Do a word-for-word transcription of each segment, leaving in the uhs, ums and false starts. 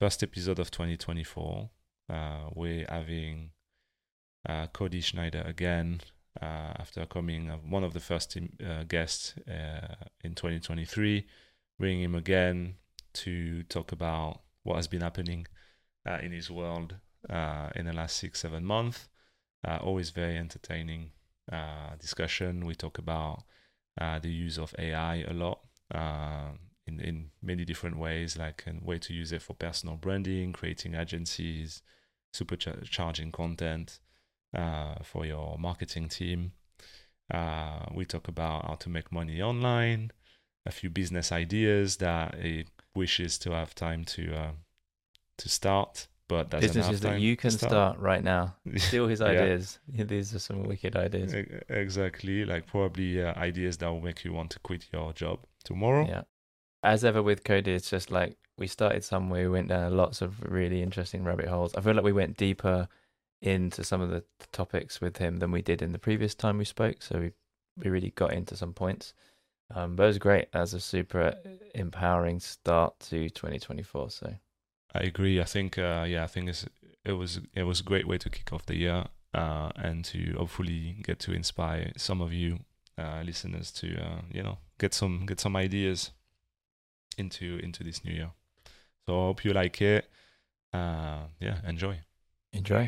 first episode of twenty twenty-four. Uh, we're having uh, Cody Schneider again uh, after coming uh, one of the first uh, guests uh, in twenty twenty-three. Bring him again to talk about what has been happening uh, in his world uh, in the last six, seven months. Uh, always very entertaining uh, discussion. We talk about uh, the use of A I a lot uh, in, in many different ways, like a way to use it for personal branding, creating agencies, supercharging content uh, for your marketing team. Uh, we talk about how to make money online, a few business ideas that he wishes to have time to uh, to start, but doesn't businesses have time that you can to start. start right now. Steal his Yeah. ideas. Yeah, these are some wicked ideas. E- Exactly, like probably uh, ideas that will make you want to quit your job tomorrow. Yeah. As ever with Cody, it's just like we started somewhere, we went down lots of really interesting rabbit holes. I feel like we went deeper into some of the topics with him than we did in the previous time we spoke. So we we really got into some points. Um, but it was great as a super empowering start to twenty twenty-four. So I agree. I think, uh, yeah, I think it's, it was it was a great way to kick off the year uh, and to hopefully get to inspire some of you uh, listeners to, uh, you know, get some get some ideas into into this new year. So I hope you like it. Uh, yeah, enjoy. enjoy.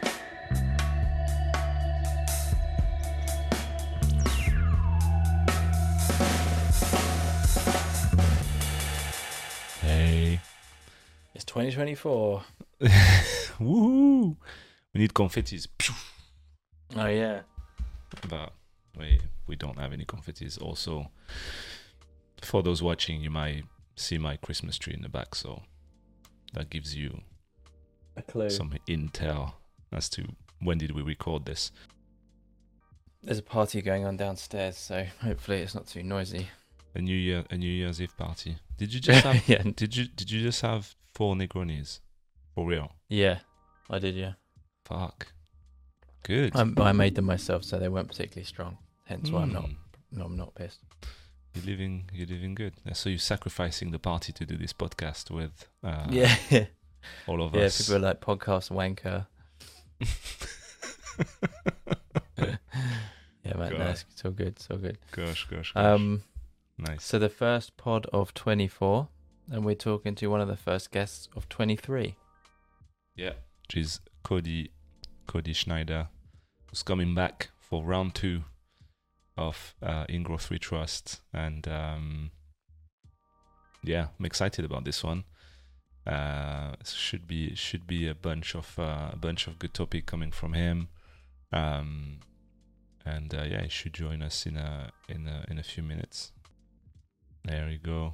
Hey. It's twenty twenty-four. Woohoo! We need confettis. Oh, yeah. But we we don't have any confettis. Also, for those watching, you might see my Christmas tree in the back, so that gives you A clue. some intel as to when did we record this. There's a party going on downstairs, so hopefully it's not too noisy. A New Year, a New Year's Eve party. Did you just have? yeah. Did you did you just have four Negronis? For real? Yeah, I did, yeah. Fuck. Good. I, I made them myself, so they weren't particularly strong. Hence why I'm not Mm. no, I'm not pissed. You're living. You're living good. So you're sacrificing the party to do this podcast with uh, yeah. all of Yeah, us. people are like podcast wanker. Yeah, man, no, God. it's, it's all good, it's all good. Gosh, gosh, gosh. Um, Nice. so the first pod of twenty-four, and we're talking to one of the first guests of twenty-three. Yeah. Which is Cody, Cody Schneider, who's coming back for round two of uh, In Growth We Trust, and um, yeah, I'm excited about this one. Uh, should be should be a bunch of uh, a bunch of good topic coming from him, um, and uh, yeah, he should join us in a in a in a few minutes. There we go.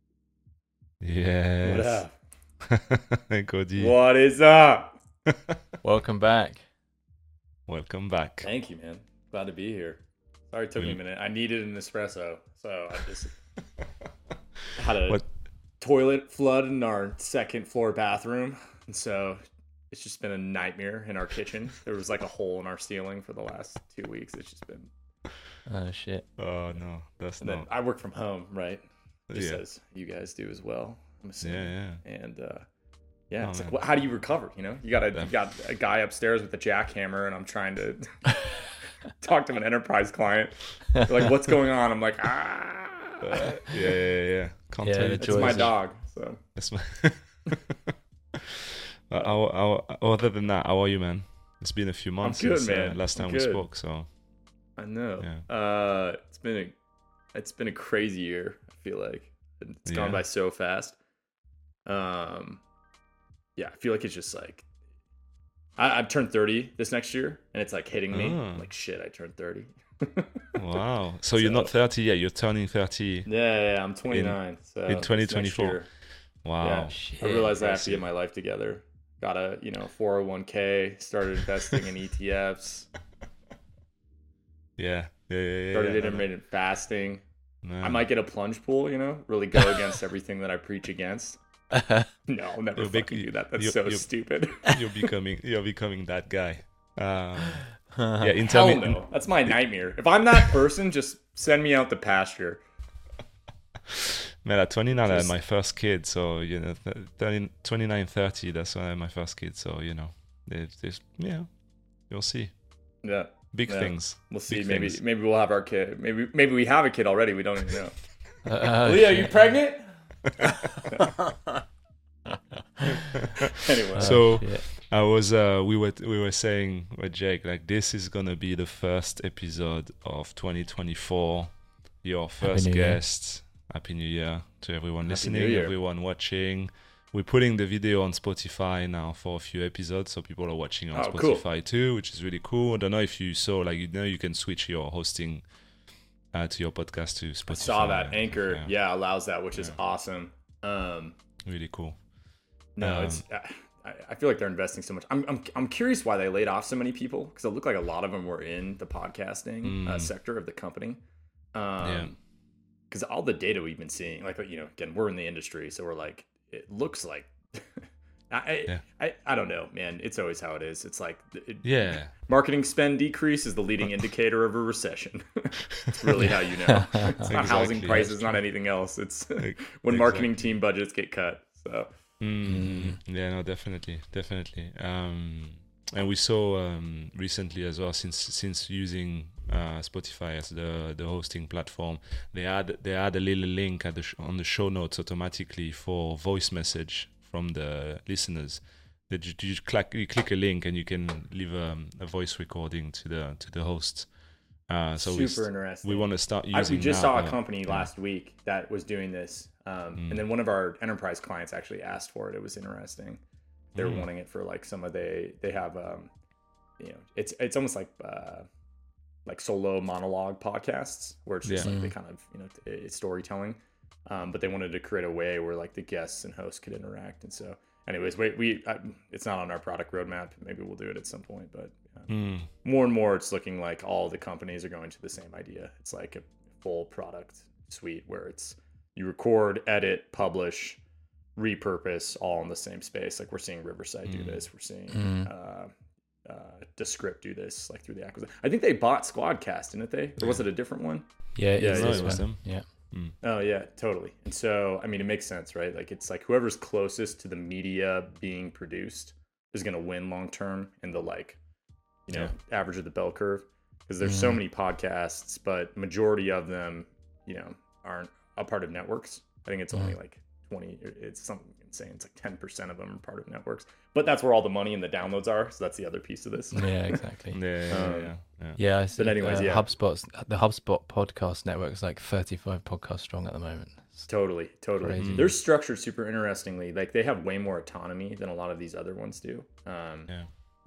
Yes. What up? Hey, Cody. What is up? Welcome back. Welcome back. Thank you, man. Glad to be here. Sorry it took me a Mm. minute. I needed an espresso, so I just had a What? toilet flood in our second floor bathroom, and so it's just been a nightmare in our kitchen. There was like a hole in our ceiling for the last two weeks. It's just been. Oh shit. Oh no, that's And then not. I work from home, right? Just Yeah. as you guys do as well. I'm assuming. Yeah, yeah. And uh, yeah, Oh, it's like, man. wh- how do you recover? You know, you got a Yeah. you got a guy upstairs with a jackhammer, and I'm trying to talk to an enterprise client. They're like, "What's going on?" I'm like, "Ah, Uh, yeah, yeah, yeah. Can't Yeah, tell you. the it's joys my of- dog." So That's my. Uh, how, how, other than that, how are you, man? It's been a few months good, since uh, man. last time I'm we good. spoke, so I know. Yeah. Uh, it's been a it's been a crazy year. I feel like it's gone Yeah. by so fast. Um, yeah, I feel like it's just like I, I've turned thirty this next year, and it's like hitting me. Oh. I'm like, shit, I turned thirty. wow. So, you're not So- thirty yet. You're turning thirty. Yeah, yeah, I'm twenty-nine. so in this twenty next twenty-four. year, Wow. Yeah. Shit. I realized I have to impressive. get my life together. Got a you know four oh one k. Started investing in E T Fs. Yeah. Yeah, yeah, yeah. Started yeah. intermittent fasting. No, I no. might get a plunge pool. You know, really go against everything that I preach against. No, I'll never You'll be- fucking do that. That's you- so you- stupid. You're becoming. You're becoming that guy. Um, yeah. yeah. Hell Intermittent. no. That's my nightmare. If I'm that person, just send me out the pasture. Man, at twenty-nine, I had Just- my first kid. So, you know, th- thirty, twenty-nine, thirty, that's when I had my first kid. So, you know, there's, there's yeah, you'll see. Yeah, Big Yeah. things. we'll see. Big Maybe things. maybe we'll have our kid. Maybe maybe we have a kid already. We don't even know. Uh, uh, Leah, you pregnant? Anyway, uh, So- shit. I was, uh, we were, we were saying with Jake, like, this is gonna be the first episode of twenty twenty-four. Your first New Year. guest. Happy New Year to everyone Happy listening, New Year. everyone watching. We're putting the video on Spotify now for a few episodes, so people are watching on Oh, cool. Spotify too, which is really cool. I don't know if you saw, like, you know, you can switch your hosting uh, to your podcast to Spotify. I saw that Anchor. Yeah, Yeah, allows that, which is Yeah. awesome. Um, really cool. no, Um, it's. I, I feel like they're investing so much. I'm I'm I'm curious why they laid off so many people because it looked like a lot of them were in the podcasting uh, Mm. sector of the company. Yeah. Um, because all the data we've been seeing, like you know, again, we're in the industry, so we're like, it looks like. I, Yeah. I I don't know, man. It's always how it is. It's like it, Yeah. marketing spend decrease is the leading indicator of a recession. It's really how you know. It's not housing Exactly, prices, that's not true. anything else. It's when Exactly. marketing team budgets get cut. So Mm, yeah, no, definitely, definitely. Um, and we saw um, recently as well, since since using uh, Spotify as the the hosting platform, they add they add a little link at the sh- on the show notes automatically for voice message from the listeners. That you, you click you click a link and you can leave a, a voice recording to the to the host. Uh, so we, super st- interesting. we want to start I, using. we just that, saw a uh, company yeah. last week that was doing this, um, Mm. and then one of our enterprise clients actually asked for it. It was interesting. They were Mm. wanting it for like some of they they have, um, you know, it's it's almost like uh, like solo monologue podcasts where it's just Yeah. like they Mm. kind of you know it's storytelling, um, but they wanted to create a way where like the guests and hosts could interact. And so, anyways, we we I, it's not on our product roadmap. Maybe we'll do it at some point, but. Um, Mm. more and more it's looking like all the companies are going to the same idea. It's like a full product suite where it's you record, edit, publish, repurpose all in the same space. Like we're seeing Riverside do Mm. this. We're seeing Mm. uh, uh, Descript do this, like through the acquisition. I think they bought Squadcast, didn't they? Or was it a different one? Yeah, it Yeah, is it this is. It was one. them. Yeah. Oh yeah, totally. And so I mean, it makes sense, right? Like it's like whoever's closest to the media being produced is going to win long term in the like, you know, average of the bell curve. Because there's so Mhm. many podcasts, but majority of them, you know, aren't a part of networks. I think it's only like twenty. It's something insane. It's like ten percent of them are part of networks. But that's where all the money and the downloads are. So that's the other piece of this. Yeah, exactly. Yeah, yeah, Um, yeah, yeah. Yeah, I see. anyways, uh, yeah. HubSpot's the HubSpot podcast network is like thirty-five podcasts strong at the moment. It's- Totally, totally. Crazy. They're structured super interestingly. Like they have way more autonomy than a lot of these other ones do. Um, Yeah.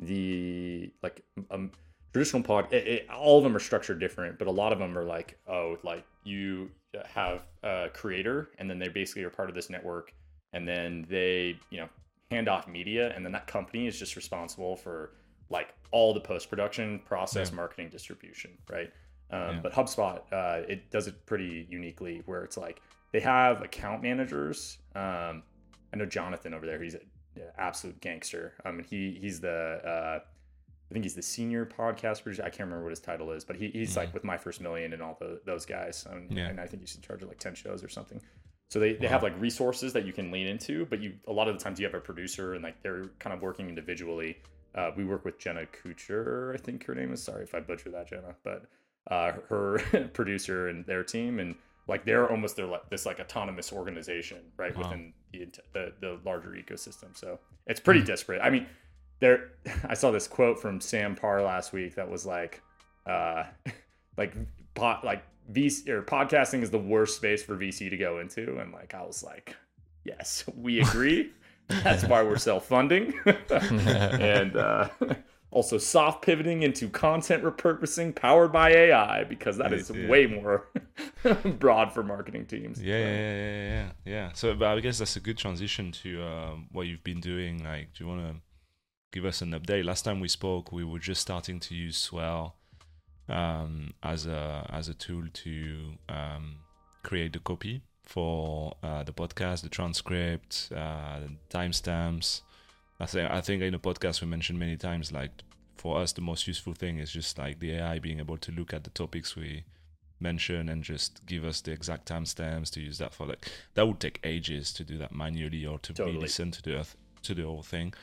the like um, traditional pod, it, it, all of them are structured different, but a lot of them are like, oh, like you have a creator, and then they basically are part of this network, and then they, you know, hand off media, and then that company is just responsible for like all the post production, process, Yeah. marketing, distribution, right? Um, Yeah. But HubSpot, uh, it does it pretty uniquely, where it's like they have account managers. Um, I know Jonathan over there; he's an absolute gangster. Um, and he he's the uh, I think he's the senior podcast producer. I can't remember what his title is, but he, he's like with My First Million and all the, those guys. Um, Yeah. And I think he's in charge of like ten shows or something. So they, they Wow. have like resources that you can lean into, but you a lot of the times you have a producer and like they're kind of working individually. Uh, we work with Jenna Kucher, I think her name is. Sorry if I butcher that, Jenna, but uh, her producer and their team, and like they're almost they're like this like autonomous organization, right, Wow. within the, the the larger ecosystem. So it's pretty disparate. I mean, there I saw this quote from Sam Parr last week that was like, uh, like pot like V C or podcasting is the worst space for V C to go into, and like I was like, yes, we agree. That's why we're self-funding, and uh, also soft pivoting into content repurposing powered by A I, because that is Yeah. way more broad for marketing teams. Yeah, So, yeah, yeah, yeah, yeah, yeah. So, but I guess that's a good transition to um, what you've been doing. Like, do you want to give us an update? Last time we spoke, we were just starting to use Swell um, as a as a tool to um, create the copy for uh, the podcast, the transcript, uh, timestamps. I think I think in the podcast we mentioned many times, like for us, the most useful thing is just like the A I being able to look at the topics we mention and just give us the exact timestamps to use that for like that would take ages to do that manually or to Totally. listen to the to the whole thing.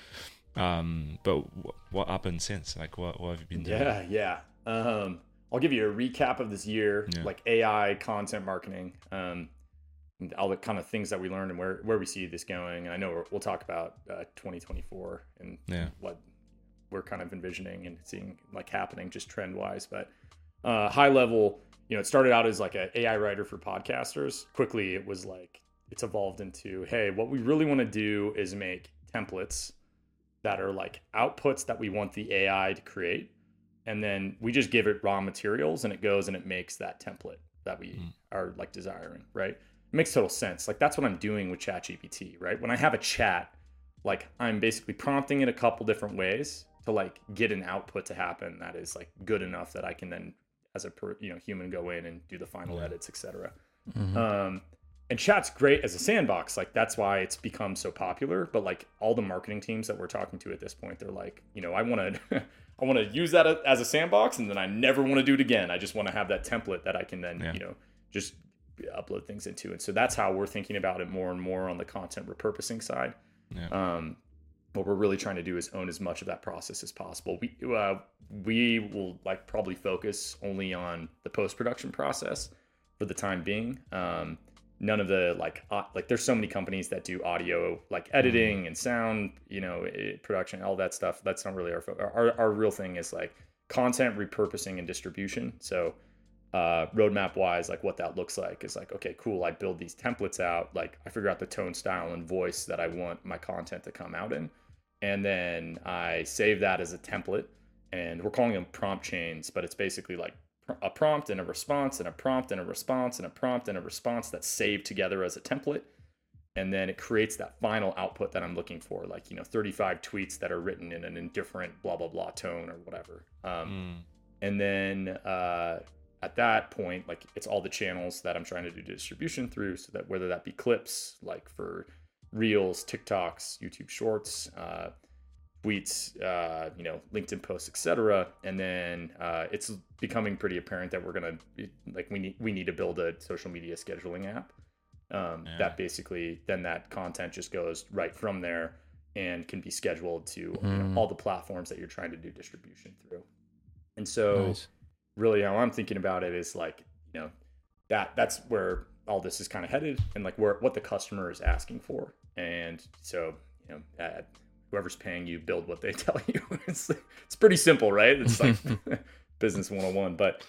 Um, but w- what happened since? Like, what what have you been doing? Yeah, yeah. Um, I'll give you a recap of this year, Yeah. like A I content marketing, um, and all the kind of things that we learned and where where we see this going. And I know we're, we'll talk about uh, twenty twenty-four and Yeah. what we're kind of envisioning and seeing like happening just trend wise. But uh, high level, you know, it started out as like an A I writer for podcasters. Quickly, it was like it's evolved into, hey, what we really want to do is make templates that are like outputs that we want the A I to create. And then we just give it raw materials and it goes and it makes that template that we Mm. are like desiring, right? It makes total sense. Like that's what I'm doing with ChatGPT, right? When I have a chat, like I'm basically prompting it a couple different ways to like get an output to happen that is like good enough that I can then as a per, you know human go in and do the final Yeah. edits, et cetera. Mhm. Um, and chat's great as a sandbox. Like that's why it's become so popular. But like all the marketing teams that we're talking to at this point, they're like, you know, I want to, I want to use that as a sandbox, and then I never want to do it again. I just want to have that template that I can then, Yeah. you know, just upload things into. And so that's how we're thinking about it more and more on the content repurposing side. Yeah. Um, what we're really trying to do is own as much of that process as possible. We uh, we will like probably focus only on the post production process for the time being. Um, none of the like uh, like there's so many companies that do audio like editing and sound, you know, it, production, all that stuff. That's not really our fo- our our real thing is like content repurposing and distribution. So uh roadmap wise, like what that looks like is like, okay, cool, I build these templates out, like I figure out the tone, style, and voice that I want my content to come out in, and then I save that as a template, and we're calling them prompt chains, but it's basically like a prompt and a response and a prompt and a response and a prompt and a response that's saved together as a template, and then it creates that final output that I'm looking for, like, you know, thirty-five tweets that are written in an indifferent blah blah blah tone or whatever. um Mm. and then uh at that point, like it's all the channels that I'm trying to do distribution through, so that whether that be clips, like for Reels, TikToks, YouTube Shorts, uh, tweets, uh, you know, LinkedIn posts, et cetera. And then uh, it's becoming pretty apparent that we're gonna be, like we need we need to build a social media scheduling app um, Yeah. that basically then that content just goes right from there and can be scheduled to you know, Mm. all the platforms that you're trying to do distribution through. And so Nice. really how I'm thinking about it is like, you know, that that's where all this is kind of headed, and like where what the customer is asking for. And so, you know, uh, whoever's paying you, build what they tell you. it's it's pretty simple, right? It's like business one oh one. But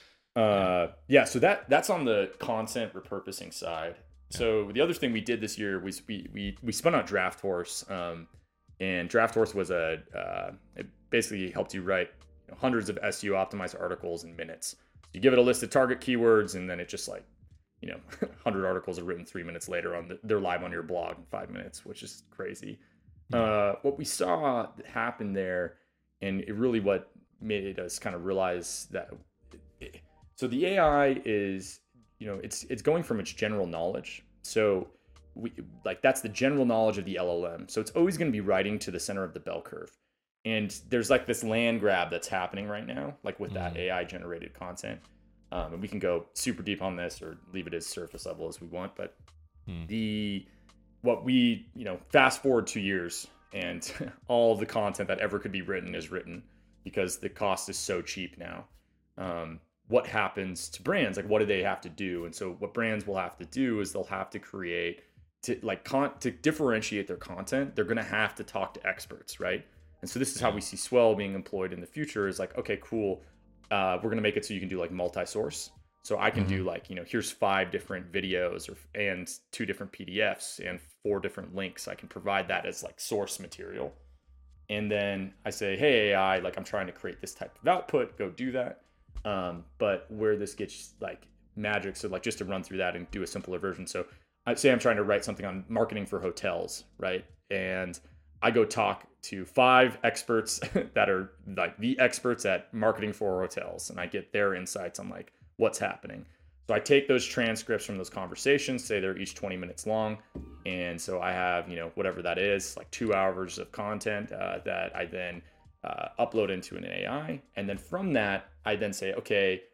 uh yeah, so that that's on the content repurposing side. So the other thing we did this year was we we we spun out Draft Horse, um, and Draft Horse was a uh, it basically helped you write you know, hundreds of S E O optimized articles in minutes. You give it a list of target keywords, and then it just like, you know, one hundred articles are written three minutes later on the, they're live on your blog in five minutes, which is crazy. Uh, what we saw happen there, and it really what made us kind of realize that. It, so the A I is, you know, it's it's going from its general knowledge. So we like that's the general knowledge of the L L M. So it's always going to be writing to the center of the bell curve. And there's like this land grab that's happening right now, like with that Mhm. A I generated content. Um, and we can go super deep on this or leave it as surface level as we want. But Hmm. the what we, you know, fast forward two years and all the content that ever could be written is written because the cost is so cheap now. Um, what happens to brands? Like, what do they have to do? And so what brands will have to do is they'll have to create to like con- to differentiate their content. They're going to have to talk to experts, right? And so this is how we see Swell being employed in the future is like, okay, cool. Uh, we're going to make it so you can do like multi-source. So I can do like, you know, here's five different videos or and two different P D Fs and four different links. I can provide that as like source material. And then I say, hey, A I, like I'm trying to create this type of output, go do that. Um, but where this gets like magic, so like just to run through that and do a simpler version. So I'd say I'm trying to write something on marketing for hotels, right? And I go talk to five experts that are like the experts at marketing for hotels, and I get their insights on like what's happening. So I take those transcripts from those conversations, say they're each twenty minutes long. And so I have, you know, whatever that is, like two hours of content uh, that I then uh, upload into an A I. And then from that, I then say, okay,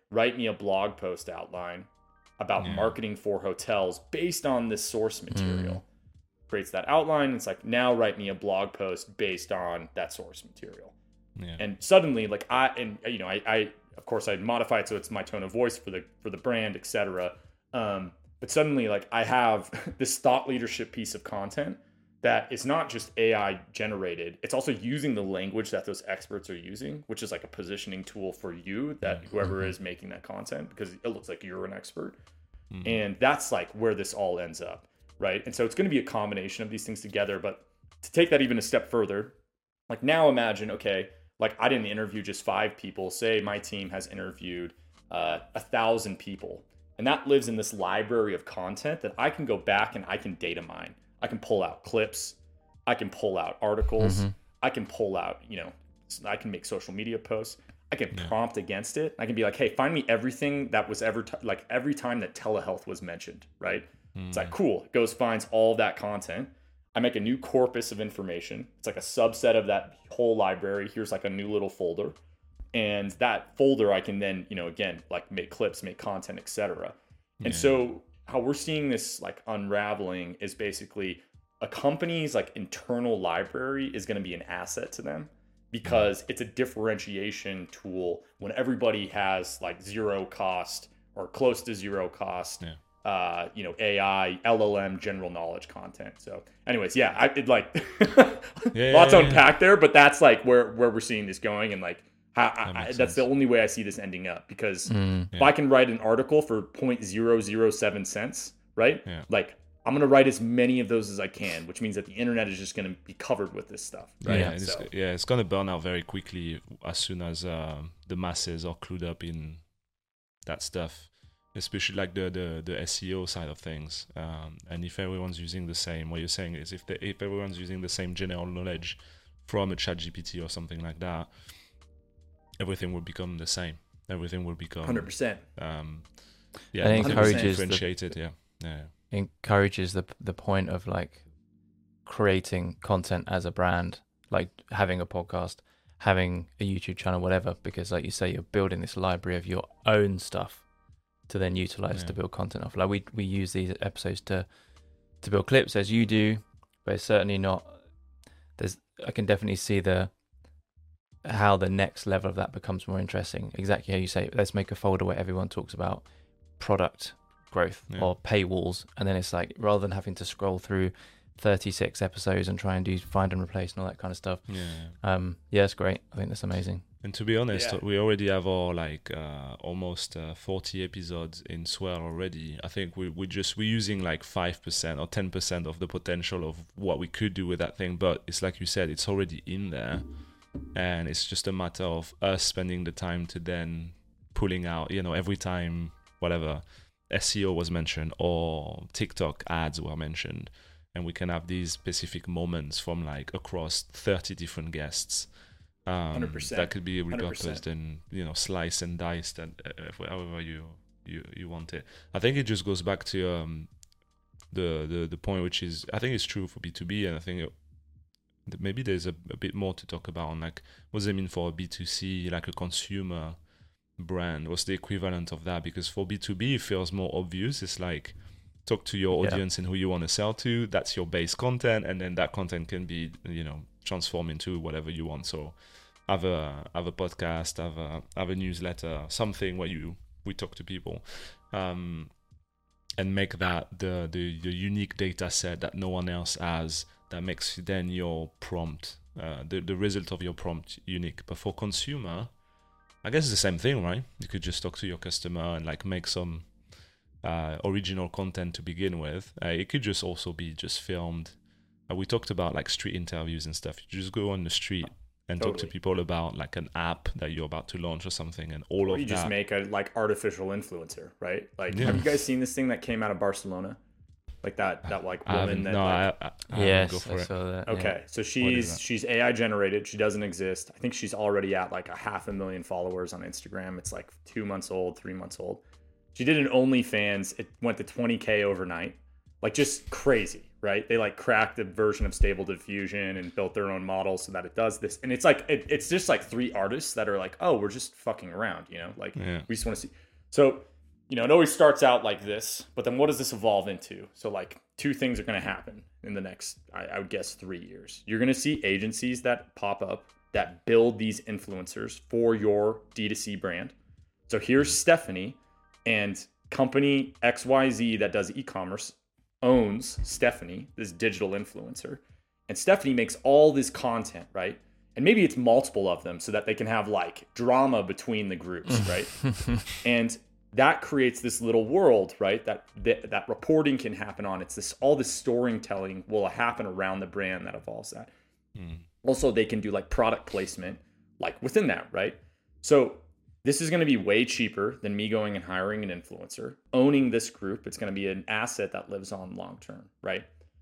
write me a blog post outline about Yeah. marketing for hotels based on this source material. Mm. Creates that outline. It's like, now write me a blog post based on that source material. Yeah. And suddenly, like I, and you know, I, I, of course I'd modify it so it's my tone of voice for the, for the brand, et cetera. Um, but suddenly, like, I have this thought leadership piece of content that is not just A I generated. It's also using the language that those experts are using, which is like a positioning tool for you, that whoever Mhm. is making that content, because it looks like you're an expert. Mhm. And that's like where this all ends up, right? And so it's going to be a combination of these things together. But to take that even a step further, like, now imagine, okay, like, I didn't interview just five people. Say my team has interviewed uh, a thousand people, and that lives in this library of content that I can go back and I can data mine. I can pull out clips, I can pull out articles, Mm-hmm. I can pull out, you know, I can make social media posts. I can Yeah. prompt against it. I can be like, hey, find me everything that was ever, t- like every time that telehealth was mentioned, right? It's like, cool. It goes, finds all of that content. I make a new corpus of information. It's like a subset of that whole library. Here's like a new little folder. And that folder, I can then, you know, again, like make clips, make content, et cetera. And Yeah. so how we're seeing this like unraveling is basically a company's like internal library is going to be an asset to them, because it's a differentiation tool when everybody has like zero cost or close to zero cost, Yeah. uh, you know, A I, L L M, general knowledge content. So anyways, yeah, I it like Yeah, lots yeah, to yeah. unpack there, but that's like where, where we're seeing this going. And like, how, I, I, makes that's the sense. only way I see this ending up, because Mm. if I can write an article for zero point zero zero seven cents, right? Yeah. Like, I'm going to write as many of those as I can, which means that the internet is just going to be covered with this stuff, right? Yeah, and it's, So, yeah, it's gonna burn out very quickly as soon as um, the masses are clued up in that stuff, especially like the the, the S E O side of things. Um, and if everyone's using the same, what you're saying is if the, if everyone's using the same general knowledge from a Chat G P T or something like that, everything will become the same. Everything will become one hundred percent. um, yeah, And it nothing encourages is the- differentiated. Yeah, yeah, encourages the the point of like creating content as a brand, like having a podcast, having a YouTube channel, whatever, because like you say, you're building this library of your own stuff to then utilize Yeah. to build content off. Like we we use these episodes to to build clips as you do, but it's certainly not, there's I can definitely see the how the next level of that becomes more interesting. Exactly how you say, let's make a folder where everyone talks about product growth Yeah. or paywalls, and then it's like, rather than having to scroll through thirty-six episodes and try and do find and replace and all that kind of stuff. yeah. Um, yeah, it's great. I think that's amazing. And to be honest, Yeah. we already have our like uh, almost uh, forty episodes in Swell already. I think we we just we're using like five percent or ten percent of the potential of what we could do with that thing. But it's like you said, it's already in there, and it's just a matter of us spending the time to then pulling out. You know, every time whatever S E O was mentioned or TikTok ads were mentioned, and we can have these specific moments from like across thirty different guests. Um, one hundred percent. that could be one hundred repurposed percent. and, you know, sliced and diced and uh, however you, you you want it. I think it just goes back to um the, the the point, which is, I think it's true for B two B, and I think it, that maybe there's a, a bit more to talk about on like what does it mean for a B two C, like a consumer brand. What's the equivalent of that? Because for B two B it feels more obvious. It's like, talk to your Yeah. audience and who you want to sell to. That's your base content, and then that content can be, you know, transformed into whatever you want. So have a have a podcast, have a have a newsletter, something where you we talk to people, um, and make that the, the the unique data set that no one else has. That makes then your prompt, uh, the the result of your prompt unique. But for consumer, I guess it's the same thing, right? You could just talk to your customer and like make some uh, original content to begin with. Uh, it could just also be just filmed. Uh, we talked about like street interviews and stuff. You just go on the street and talk to Totally. people about like an app that you're about to launch or something, and all Or of you that. just make a like artificial influencer, right? Like, Yeah. have you guys seen this thing that came out of Barcelona? Like that that like I woman haven't, that no, like, I, I, I haven't Yes, go for I it. saw that. yeah. okay, so is she's that? she's A I generated. She doesn't exist. I think she's already at like a half a million followers on Instagram. It's like two months old, three months old. She did an OnlyFans. It went to twenty K overnight. Like, just crazy, right? They like cracked a version of Stable Diffusion and built their own model so that it does this. And it's like it, it's just like three artists that are like, oh, we're just fucking around, you know, like Yeah. we just want to see. So, you know, it always starts out like this, but then what does this evolve into? So like two things are going to happen in the next, I, I would guess, three years. You're going to see agencies that pop up that build these influencers for your D two C brand. So here's Stephanie, and company X Y Z that does e-commerce owns Stephanie, this digital influencer. And Stephanie makes all this content, right? And maybe it's multiple of them so that they can have like drama between the groups, right? And that creates this little world, right? That, that that reporting can happen on. It's this all this storytelling will happen around the brand that evolves that. Mm. Also, they can do like product placement, like within that, right? So this is going to be way cheaper than me going and hiring an influencer. Owning this group, it's going to be an asset that lives on long term, right?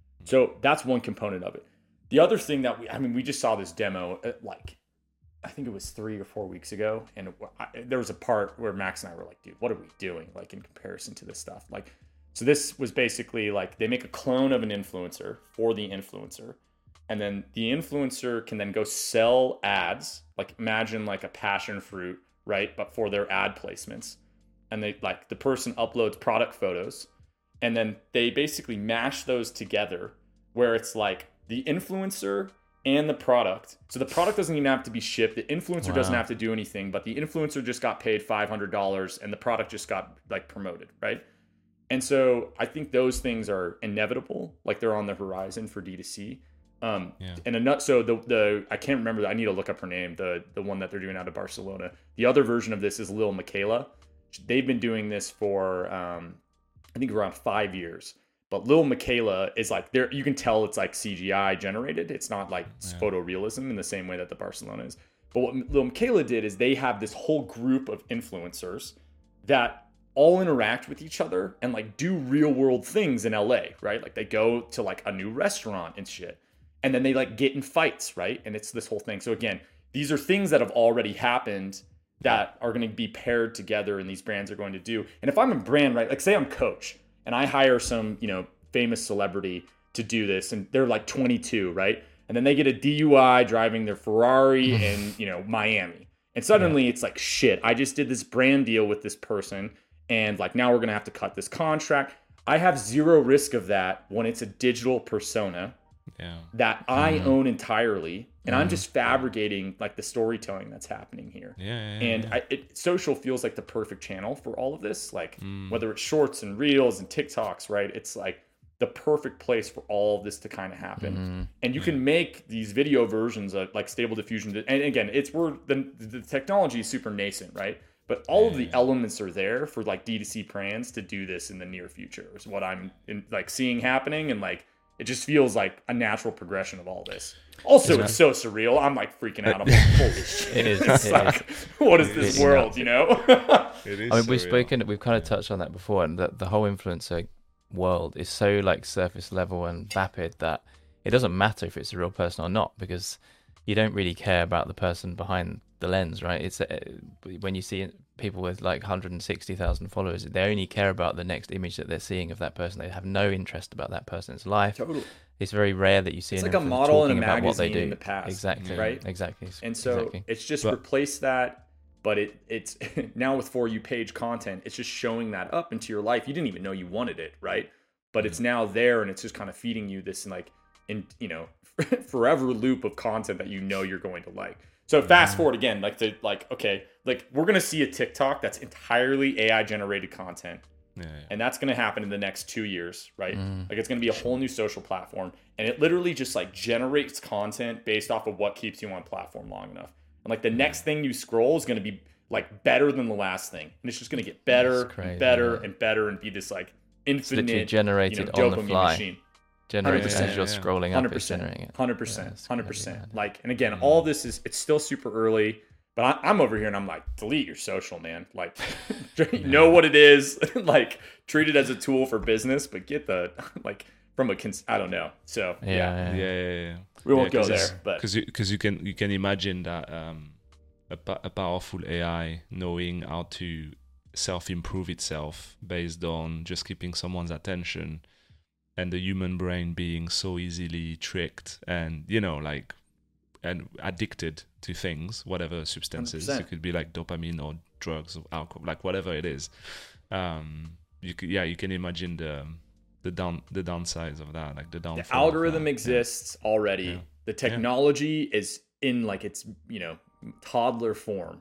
So that's one component of it. The other thing that we, I mean, we just saw this demo at like, I think it was three or four weeks ago. And it, I, there was a part where Max and I were like, dude, what are we doing? Like in comparison to this stuff. Like, so this was basically like they make a clone of an influencer for the influencer. And then the influencer can then go sell ads. Like imagine like a passion fruit, right? But for their ad placements. And they like the person uploads product photos and then they basically mash those together where it's like the influencer and the product. So the product doesn't even have to be shipped. The influencer Wow. doesn't have to do anything, but the influencer just got paid five hundred dollars and the product just got like promoted, right? And so I think those things are inevitable. Like they're on the horizon for D two C. Um, Yeah. and a nut. So the, the, I can't remember, I need to look up her name, the, the one that they're doing out of Barcelona. The other version of this is Lil Miquela. They've been doing this for, um, I think around five years, but Lil Miquela is like there, you can tell it's like C G I generated. It's not like Yeah. photorealism in the same way that the Barcelona is. But what Lil Miquela did is they have this whole group of influencers that all interact with each other and like do real world things in L A, right? Like they go to like a new restaurant and shit. And then they like get in fights, right? And it's this whole thing. So again, these are things that have already happened that are going to be paired together and these brands are going to do. And if I'm a brand, right, like say I'm Coach and I hire some, you know, famous celebrity to do this and they're like twenty-two, right? And then they get a D U I driving their Ferrari in, you know, Miami. And suddenly yeah. it's like, shit, I just did this brand deal with this person and like now we're going to have to cut this contract. I have zero risk of that when it's a digital persona. Yeah. That I mm. own entirely, and mm. I'm just fabricating like the storytelling that's happening here. Yeah, yeah, and yeah. I, it, social feels like the perfect channel for all of this. Like mm. whether it's shorts and reels and TikToks, right? It's like the perfect place for all of this to kind of happen. Mm. And you can make these video versions of like Stable Diffusion. And again, it's where the the technology is super nascent, right? But all yeah, of the yeah. elements are there for like D two C brands to do this in the near future. Is what I'm in, like seeing happening, and like. It just feels like a natural progression of all this. Also, it's so surreal. I'm like freaking out. I'm like, holy shit. It is. It's it like, is. what is It this is. world, you know? It is I mean, we've surreal. spoken, we've kind of touched on that before, and that the whole influencer world is so like surface level and vapid that it doesn't matter if it's a real person or not, because you don't really care about the person behind the lens, right? It's uh, when you see people with like one hundred sixty thousand followers, they only care about the next image that they're seeing of that person. They have no interest about that person's life. Totally. It's very rare that you see It's an like a influencer model in a talking about what they magazine do. in the past. Exactly. Right? Exactly. And so exactly. it's just But- replace that. But it it's now with For You page content, it's just showing that up into your life. You didn't even know you wanted it, right? But it's now there, and it's just kind of feeding you this like in you know forever loop of content that you know you're going to like. So fast forward again, like the like okay, like we're gonna see a TikTok that's entirely A I generated content, Yeah, yeah. and that's gonna happen in the next two years, right? Mm. Like it's gonna be a whole new social platform, and it literally just like generates content based off of what keeps you on platform long enough. And like the next thing you scroll is gonna be like better than the last thing, and it's just gonna get better That's crazy, and better yeah. and better and be this like It's literally infinite, generated you know, on the dopamine fly. machine. Generated one hundred percent, as you're yeah, yeah. scrolling one up, hundred it's percent, generating it. one hundred percent, Yeah, it's one hundred crazy, percent. man. Like, and again, Mm. all this is it's still super early, but I, I'm over here and I'm like, delete your social, man. Like, you know what it is. Like, treat it as a tool for business, but get the like from a cons- I don't know. So Yeah, yeah, yeah. yeah, yeah, yeah. we won't Yeah, go 'cause it's- there, but because you because you can you can imagine that um a, pa- a powerful A I knowing how to self improve itself based on just keeping someone's attention and the human brain being so easily tricked and, you know, like, and addicted to things, whatever substances. one hundred percent. It could be like dopamine or drugs or alcohol, like whatever it is. Um, you could, yeah, you can imagine the the down the downsides of that, like the downfall. The algorithm of that. exists yeah. already. Yeah. The technology yeah. is in like its, you know, toddler form.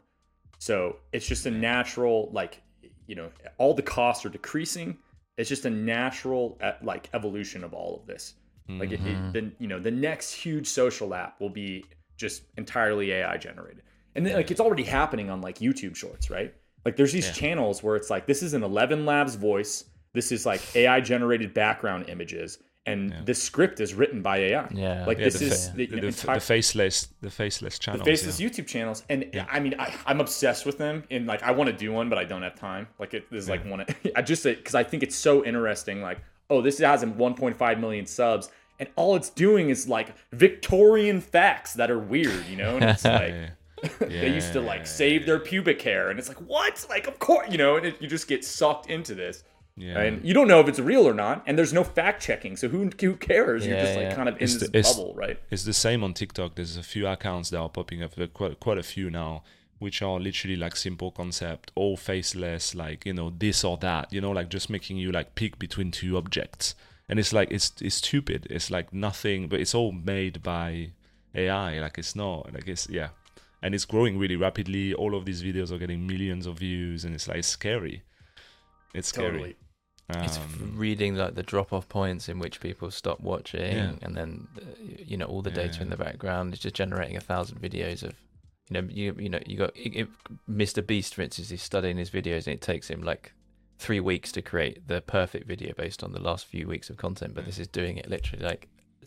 So it's just a natural, like, you know, all the costs are decreasing. It's just a natural, like, evolution of all of this. Like, mm-hmm. it, it, then, you know, the next huge social app will be just entirely A I generated. And then, like, it's already happening on, like, YouTube Shorts, right? Like, there's these yeah. channels where it's like, this is an eleven Labs voice. This is, like, A I generated background images. And yeah. the script is written by A I. Yeah. Like, yeah, this the, is... the, the, the, you know, the, entire, the faceless the faceless channels. The faceless yeah. YouTube channels. And, yeah. I mean, I, I'm obsessed with them. And, like, I want to do one, but I don't have time. Like, it is, yeah. like, one... I just... Because I think it's so interesting. Like, oh, this has one point five million subs. And all it's doing is, like, Victorian facts that are weird, you know? And it's like... yeah. they used to, like, save their pubic hair. And it's like, what? Like, of course, you know? And it, you just get sucked into this. Yeah. And you don't know if it's real or not, and there's no fact checking, so who who cares? You're yeah, just like yeah. kind of in it's this the, bubble, right? It's the same on TikTok. There's a few accounts that are popping up, quite quite a few now, which are literally like simple concept, all faceless, like, you know, this or that, you know, like just making you like pick between two objects, and it's like it's it's stupid. It's like nothing, but it's all made by A I. Like it's not like it's yeah, and it's growing really rapidly. All of these videos are getting millions of views, and it's like scary. It's scary. Totally. It's Um, reading like the drop-off points in which people stop watching, Yeah. and then uh, you know all the data Yeah. in the background is just generating a thousand videos of, you know, you you know you got it, it, Mister Beast, for instance, he's studying his videos, and it takes him like three weeks to create the perfect video based on the last few weeks of content. But this is doing it literally like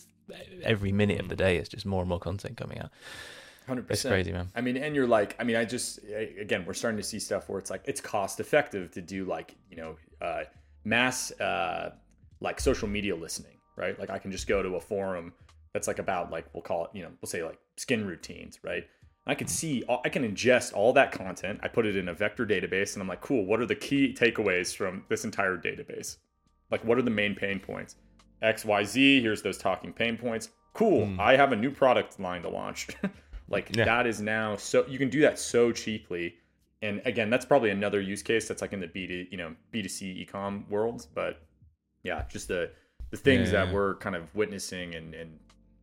every minute of the day. It's just more and more content coming out. one hundred percent. It's crazy, man. I mean, and you're like, I mean, I just, again, we're starting to see stuff where it's like, it's cost effective to do like, you know, uh, mass, uh, like social media listening, right? Like I can just go to a forum that's like about like, we'll call it, you know, we'll say like skin routines, right? I can see, I can ingest all that content. I put it in a vector database and I'm like, cool, what are the key takeaways from this entire database? Like, what are the main pain points? X, Y, Z, here's those talking pain points. Cool, mm. I have a new product line to launch. Like yeah. that is now so you can do that so cheaply, and again, that's probably another use case that's like in the B to you know B to C e-com world. But yeah, just the the things yeah, that yeah. we're kind of witnessing, and and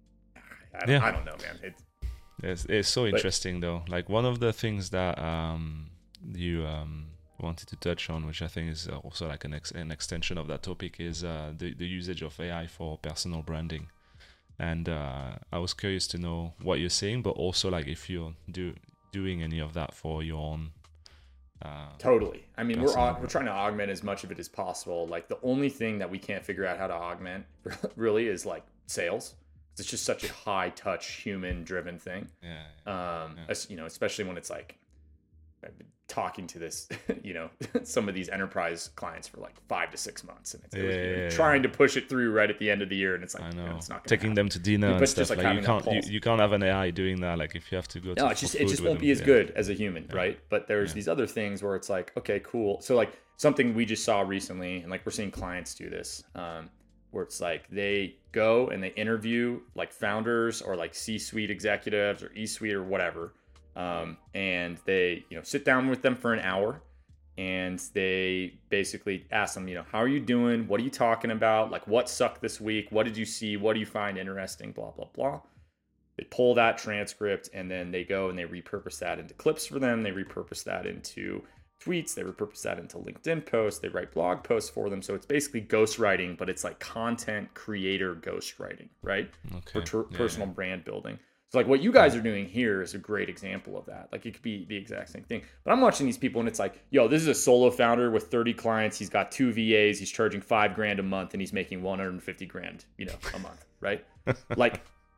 I don't, yeah. I don't know, man. It's it's, it's so but, interesting though. Like one of the things that um you um wanted to touch on, which I think is also like an ex- an extension of that topic, is uh the the usage of A I for personal branding. And uh, I was curious to know what you're seeing, but also like if you're do doing any of that for your own. Uh, totally. I mean, we're brand. we're trying to augment as much of it as possible. Like the only thing that we can't figure out how to augment really is like sales. It's just such a high touch, human driven thing. Yeah. Um, yeah. As, you know, especially when it's like I've been talking to this, you know, some of these enterprise clients for like five to six months, and it's, it was, yeah, you know, yeah, trying yeah. to push it through right at the end of the year, and it's like, I know. you know it's not taking happen. them to dinner But and it's stuff. just like Like, you having can't that you, pulse. you can't have an A I doing that. Like if you have to go to No, it just it just won't be them, as yeah. good as a human, Yeah. right? But there's Yeah. these other things where it's like, okay, cool. So like something we just saw recently, and like we're seeing clients do this, um, where it's like they go and they interview like founders or like C-suite executives or E-suite or whatever, um, and they you know sit down with them for an hour. And they basically ask them, you know, how are you doing? What are you talking about? Like, what sucked this week? What did you see? What do you find interesting? Blah, blah, blah. They pull that transcript and then they go and they repurpose that into clips for them. They repurpose that into tweets. They repurpose that into LinkedIn posts. They write blog posts for them. So it's basically ghostwriting, but it's like content creator ghostwriting, right? Okay. For ter- Yeah, personal yeah. brand building. So like what you guys are doing here is a great example of that. Like it could be the exact same thing. But I'm watching these people and it's like, yo, this is a solo founder with thirty clients. He's got two V As. He's charging five grand a month and he's making one hundred fifty grand, you know, a month, right? Like,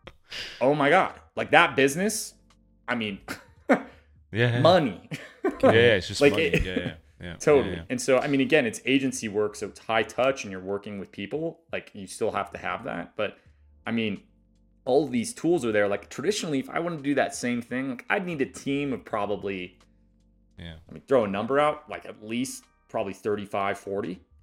oh my God. Like that business, I mean, yeah. money. Yeah, it's just Like money. it- yeah, yeah, yeah. Totally. Yeah, yeah. And so, I mean, again, it's agency work. So it's high touch and you're working with people. Like you still have to have that. But I mean, all of these tools are there. Like traditionally, if I wanted to do that same thing, like I'd need a team of probably, Yeah. I mean, throw a number out, like at least probably thirty-five, forty.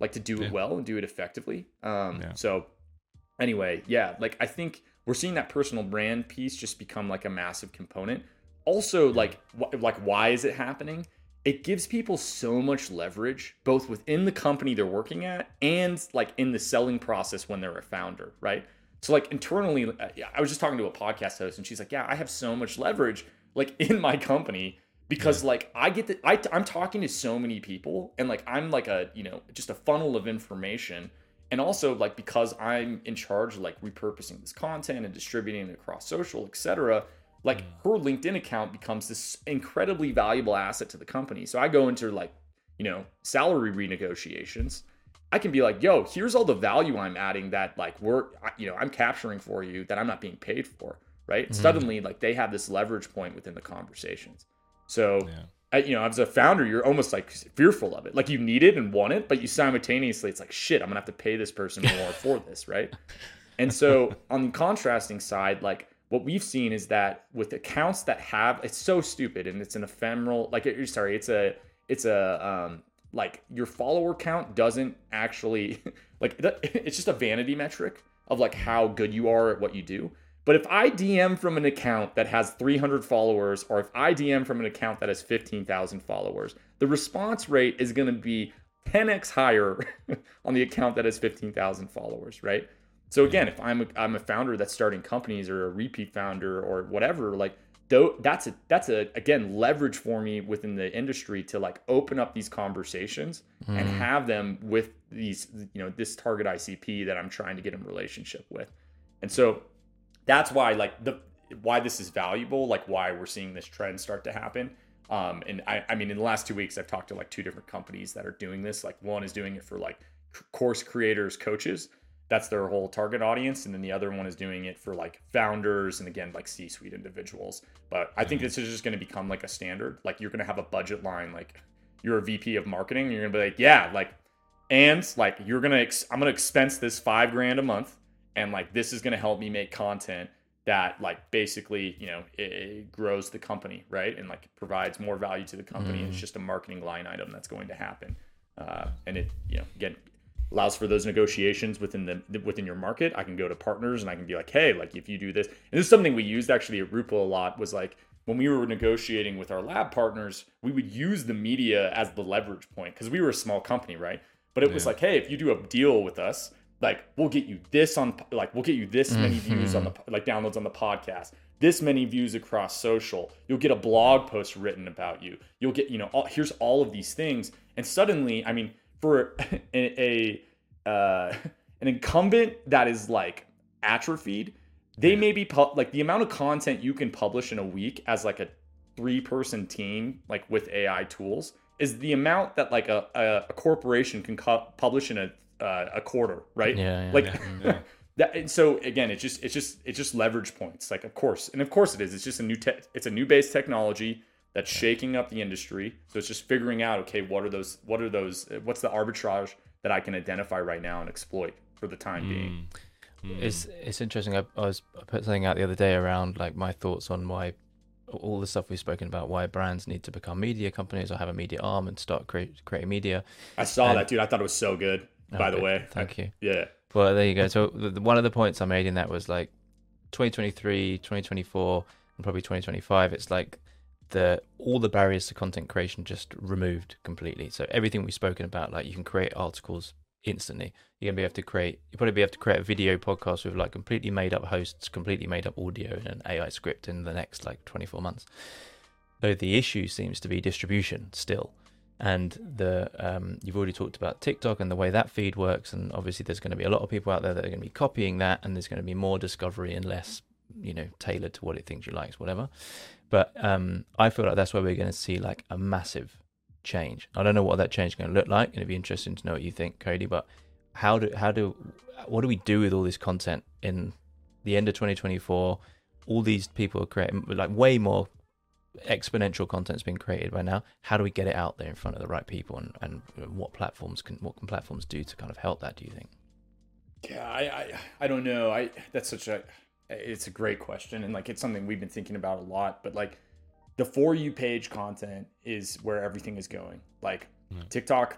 like to do it Yeah. well and do it effectively. Um, Yeah. So anyway, yeah, like I think we're seeing that personal brand piece just become like a massive component. Also, like wh- like why is it happening? It gives people so much leverage, both within the company they're working at and like in the selling process when they're a founder, right? So like internally, uh, I was just talking to a podcast host and she's like, yeah, I have so much leverage like in my company because like I get the, I, I'm talking to so many people and like I'm like a, you know, just a funnel of information. And also like because I'm in charge of like repurposing this content and distributing it across social, et cetera, like her LinkedIn account becomes this incredibly valuable asset to the company. So I go into like, you know, salary renegotiations. I can be like, yo, here's all the value I'm adding that like we're, you know, I'm capturing for you that I'm not being paid for, right? Mm-hmm. Suddenly, like they have this leverage point within the conversations. So, yeah. I, you know, as a founder, you're almost like fearful of it. Like you need it and want it, but you simultaneously, it's like, shit, I'm gonna have to pay this person more for this, right? And so on the contrasting side, like, what we've seen is that with accounts that have, it's so stupid and it's an ephemeral, like, sorry, it's a, it's a, um, like your follower count doesn't actually, like, it's just a vanity metric of like how good you are at what you do. But if I D M from an account that has three hundred followers, or if I D M from an account that has fifteen thousand followers, the response rate is going to be ten x higher on the account that has fifteen thousand followers, right? So again, if I'm a, I'm a founder that's starting companies or a repeat founder or whatever, like though that's a that's a again leverage for me within the industry to like open up these conversations mm. and have them with these, you know, this target I C P that I'm trying to get in relationship with. And so that's why like the why this is valuable, like why we're seeing this trend start to happen. Um, and I, I mean, in the last two weeks, I've talked to like two different companies that are doing this. Like one is doing it for like course creators, coaches. That's their whole target audience. And then the other one is doing it for like founders and again, like C-suite individuals. But I think this is just going to become like a standard. Like you're going to have a budget line, like you're a V P of marketing. And you're going to be like, yeah, like, and like, you're going to, ex- I'm going to expense this five grand a month. And like, this is going to help me make content that like basically, you know, it, it grows the company, right? And like provides more value to the company. Mm. And it's just a marketing line item that's going to happen. Uh, and it, you know, again, allows for those negotiations within the within your market. I can go to partners and I can be like, hey, like if you do this, and this is something we used actually at Rupal a lot, was like when we were negotiating with our lab partners, we would use the media as the leverage point because we were a small company, right? But it yeah. was like, hey, if you do a deal with us, like we'll get you this on, like we'll get you this many mm-hmm. views on the like downloads on the podcast, this many views across social. You'll get a blog post written about you. You'll get, you know, all, here's all of these things, and suddenly, I mean. For a, a uh, an incumbent that is like atrophied, they may be pu- like the amount of content you can publish in a week as like a three-person team, like with A I tools, is the amount that like a a, a corporation can co- publish in a uh, a quarter, right? Yeah, yeah like yeah, yeah. that. And so again, it's just it's just it's just leverage points. Like of course, and of course it is. It's just a new te- it's a new base technology that's shaking up the industry. So it's just figuring out, okay, what are those, what are those, what's the arbitrage that I can identify right now and exploit for the time mm. being. Mm. It's it's interesting. I, I was I put something out the other day around like my thoughts on why all the stuff we've spoken about, why brands need to become media companies or have a media arm and start create, creating media. I saw and, that, dude. I thought it was so good, oh, by good. the way. Thank I, you. Yeah. Well, there you go. So the, one of the points I made in that was like twenty twenty-three, twenty twenty-four, and probably twenty twenty-five. It's like, the all the barriers to content creation just removed completely. So everything we've spoken about, like you can create articles instantly. You're gonna be able to create. You probably be able to create a video podcast with like completely made up hosts, completely made up audio, and an A I script in the next like twenty-four months. So the issue seems to be distribution still, and the um, you've already talked about TikTok and the way that feed works, and obviously there's going to be a lot of people out there that are going to be copying that, and there's going to be more discovery and less, you know, tailored to what it thinks you likes, whatever. But um, I feel like that's where we're going to see like a massive change. I don't know what that change is going to look like, and it'd be interesting to know what you think, Cody. But how do how do what do we do with all this content in the end of twenty twenty-four? All these people are creating like way more exponential content's been created by now. How do we get it out there in front of the right people, and, and what platforms can what can platforms do to kind of help that? Do you think? Yeah, I I, I don't know. I that's such a It's a great question, and like it's something we've been thinking about a lot. But like the For You page content is where everything is going. Like mm. TikTok,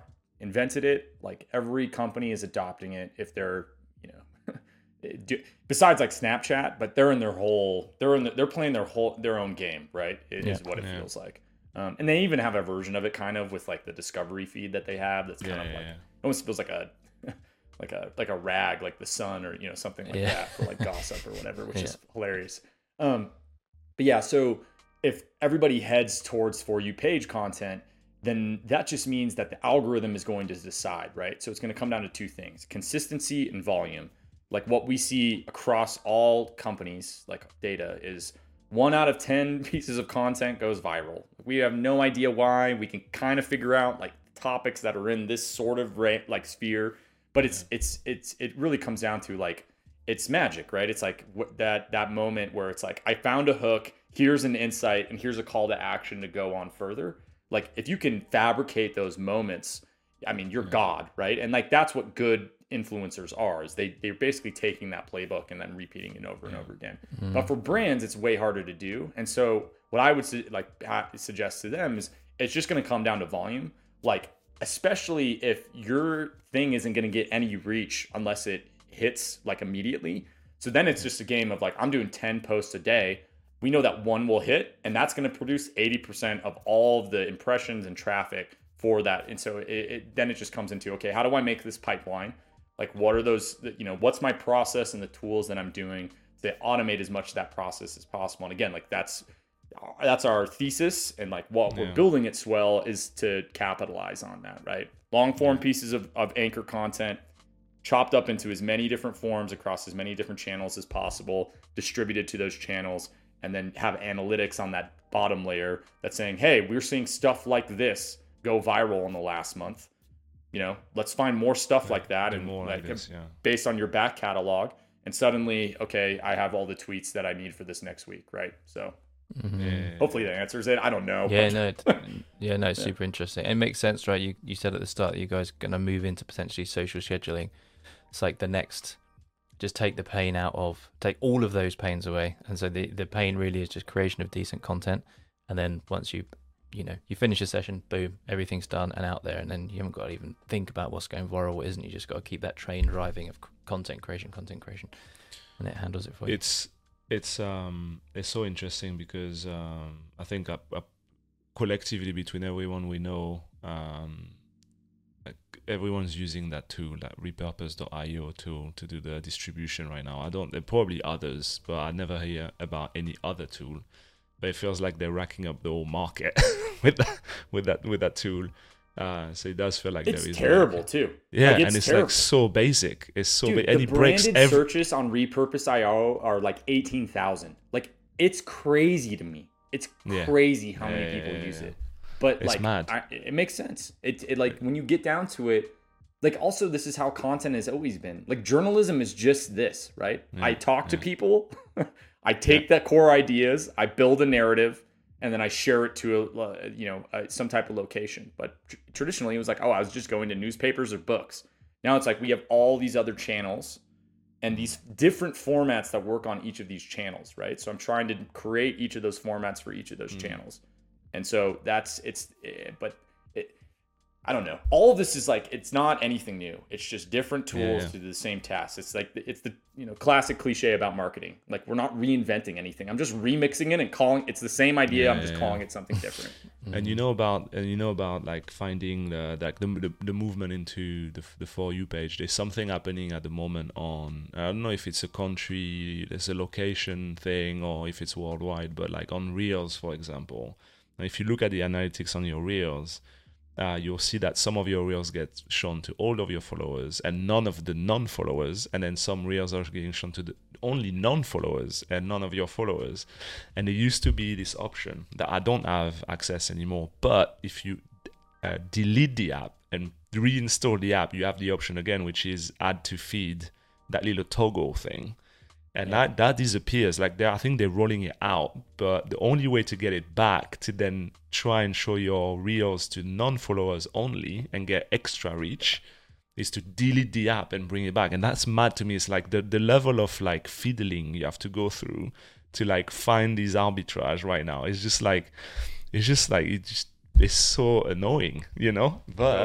invented it. Like every company is adopting it. If they're, you know, do, besides like Snapchat, but they're in their whole, they're in, the, they're playing their whole, their own game, right? It Yeah. is what it Yeah. feels like. Um, and they even have a version of it kind of with like the discovery feed that they have. That's kind Yeah, of yeah, like, yeah. it almost feels like a, like a, like a rag, like the Sun or, you know, something like Yeah. that for like gossip or whatever, which Yeah. is hilarious. Um, but yeah, so if everybody heads towards For You page content, then that just means that the algorithm is going to decide, right? So it's going to come down to two things: consistency and volume. Like what we see across all companies, like data, is one out of ten pieces of content goes viral. We have no idea why. We can kind of figure out like topics that are in this sort of ra- like sphere, but it's it's it's it really comes down to like it's magic, right? It's like what, that that moment where it's like I found a hook, here's an insight, and here's a call to action to go on further. Like if you can fabricate those moments, I mean, you're God, right? And like that's what good influencers are. Is they they're basically taking that playbook and then repeating it over and over again. Mm. But for brands, it's way harder to do. And so what I would su- like ha- suggest to them is it's just going to come down to volume. Like especially if your thing isn't going to get any reach unless it hits like immediately. So then it's just a game of like I'm doing ten posts a day. We know that one will hit, and that's going to produce eighty percent of all of the impressions and traffic for that. And so it, it then it just comes into, okay, how do I make this pipeline? Like, what are those, you know, what's my process and the tools that I'm doing to automate as much of that process as possible? And again, like that's that's our thesis, and like what Yeah. we're building at Swell is to capitalize on that, right? Long form pieces of, of anchor content chopped up into as many different forms across as many different channels as possible, distributed to those channels, and then have analytics on that bottom layer that's saying, hey, we're seeing stuff like this go viral in the last month. You know, let's find more stuff like that, Do and more like like this, yeah. based on your back catalog. And suddenly, okay, I have all the tweets that I need for this next week, right? So Mhm. Yeah. hopefully that answers it. I don't know. Yeah, but- no, it, yeah, no, it's super interesting. It makes sense, right? You you said at the start that you guys are gonna move into potentially social scheduling. It's like the next, just take the pain out of, take all of those pains away, and so the the pain really is just creation of decent content, and then once you, you know, you finish a session, boom, everything's done and out there, and then you haven't got to even think about what's going viral, what isn't. You just got to keep that train driving of c- content creation, content creation, and it handles it for you. It's it's um it's so interesting because um I think uh, uh, collectively between everyone we know, um like everyone's using that tool, that repurpose dot io tool, to do the distribution right now. I don't, there are probably others, but I never hear about any other tool. But it feels like they're racking up the whole market with that with that with that tool. Uh, so it does feel like It's there is terrible like, too. yeah, Like, it's and it's terrible. like so basic. It's so Dude, ba- and the it breaks branded every. searches on repurpose dot io are like eighteen thousand. Like it's crazy to me. It's Yeah. crazy how Yeah, many yeah, people yeah, use yeah. it. But It's like, mad. I, it makes sense. It, it like when you get down to it, like also this is how content has always been. Like journalism is just this, right? Yeah, I talk to yeah. people, I take the core ideas, I build a narrative, and then I share it to a, uh, you know uh, some type of location. But tr- traditionally, it was like, oh, I was just going to newspapers or books. Now it's like we have all these other channels and these different formats that work on each of these channels, right? So I'm trying to create each of those formats for each of those Mm. channels, and so that's it's. eh, But it, I don't know. All of this is like it's not anything new. It's just different tools Yeah. to do the same tasks. It's like it's the you know classic cliche about marketing. Like we're not reinventing anything. I'm just remixing it and calling it's the same idea. Yeah, I'm just yeah, calling yeah. it something different. And you know about and you know about like finding the like the the, the movement into the the For You page. There's something happening at the moment on, I don't know if it's a country, there's a location thing, or if it's worldwide, but like on Reels, for example. Now, if you look at the analytics on your Reels, uh, you'll see that some of your Reels get shown to all of your followers and none of the non-followers, and then some Reels are getting shown to the only non-followers and none of your followers. And there used to be this option that I don't have access anymore, but if you uh, delete the app and reinstall the app, you have the option again, which is add to feed, that little toggle thing. And Yeah. that, that disappears. Like they I think they're rolling it out, but the only way to get it back to then try and show your Reels to non-followers only and get extra reach is to delete the app and bring it back. And that's mad to me. It's like the, the level of like fiddling you have to go through to like find these arbitrage right now. It's just like, it's just like, it just, it's so annoying, you know? But Totally.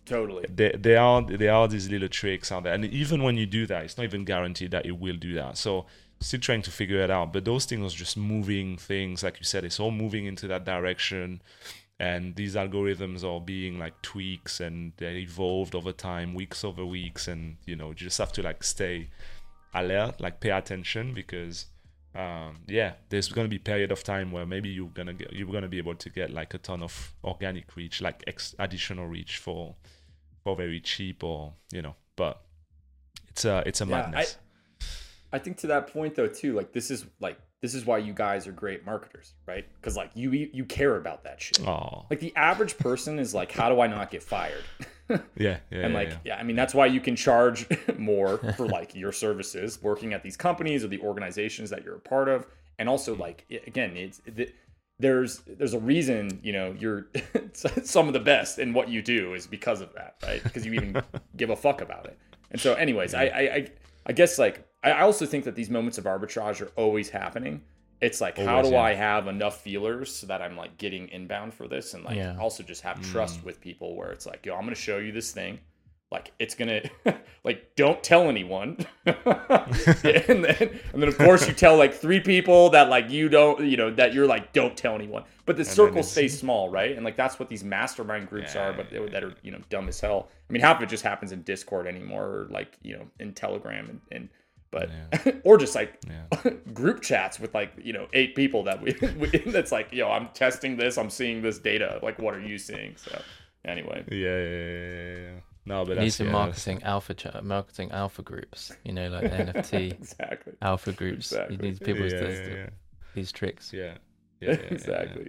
Totally. There, there are there are these little tricks out there, and even when you do that, it's not even guaranteed that it will do that. So still trying to figure it out. But those things are just moving things, like you said, it's all moving into that direction. And these algorithms are being like tweaks, and they evolved over time, weeks over weeks, and you know, you just have to like stay alert, like pay attention, because um, yeah, there's gonna be a period of time where maybe you're gonna get you're gonna be able to get like a ton of organic reach, like ex- additional reach for for very cheap, or you know, but it's a it's a Yeah, madness. I, I think to that point though too, like this is like this is why you guys are great marketers, right? Because like you you care about that shit. Oh, Like the average person is like, how do I not get fired? yeah, yeah, And yeah, like, yeah. yeah, I mean, that's why you can charge more for like your services working at these companies or the organizations that you're a part of. And also like, i- again, it's it, there's there's a reason, you know, you're some of the best in what you do is because of that, right? Because you even give a fuck about it. And so anyways, I, I, I, I guess like, I I also think that these moments of arbitrage are always happening. It's like, how Always, do yeah. I have enough feelers so that I'm like getting inbound for this, and like Yeah. also just have trust with people where it's like, yo, I'm gonna show you this thing, like it's gonna, like don't tell anyone, and then and then of course you tell like three people that like you don't, you know, that you're like don't tell anyone, but the then circle it's- stays small, right? And like that's what these mastermind groups Yeah, are, but yeah, they, that are you know dumb as hell. I mean, half of it just happens in Discord anymore, or like you know in Telegram and. and but or just like Yeah. group chats with like you know eight people that we, we that's like yo I'm testing this, I'm seeing this data, like what are you seeing? So anyway, Yeah, yeah, yeah, yeah, yeah. No, but You need that's some yeah, that's- marketing alpha chat, marketing alpha groups. You know, like the N F T exactly alpha groups. Exactly. You need people yeah, to yeah, to- yeah. these tricks. Yeah, yeah, yeah, yeah, yeah. exactly.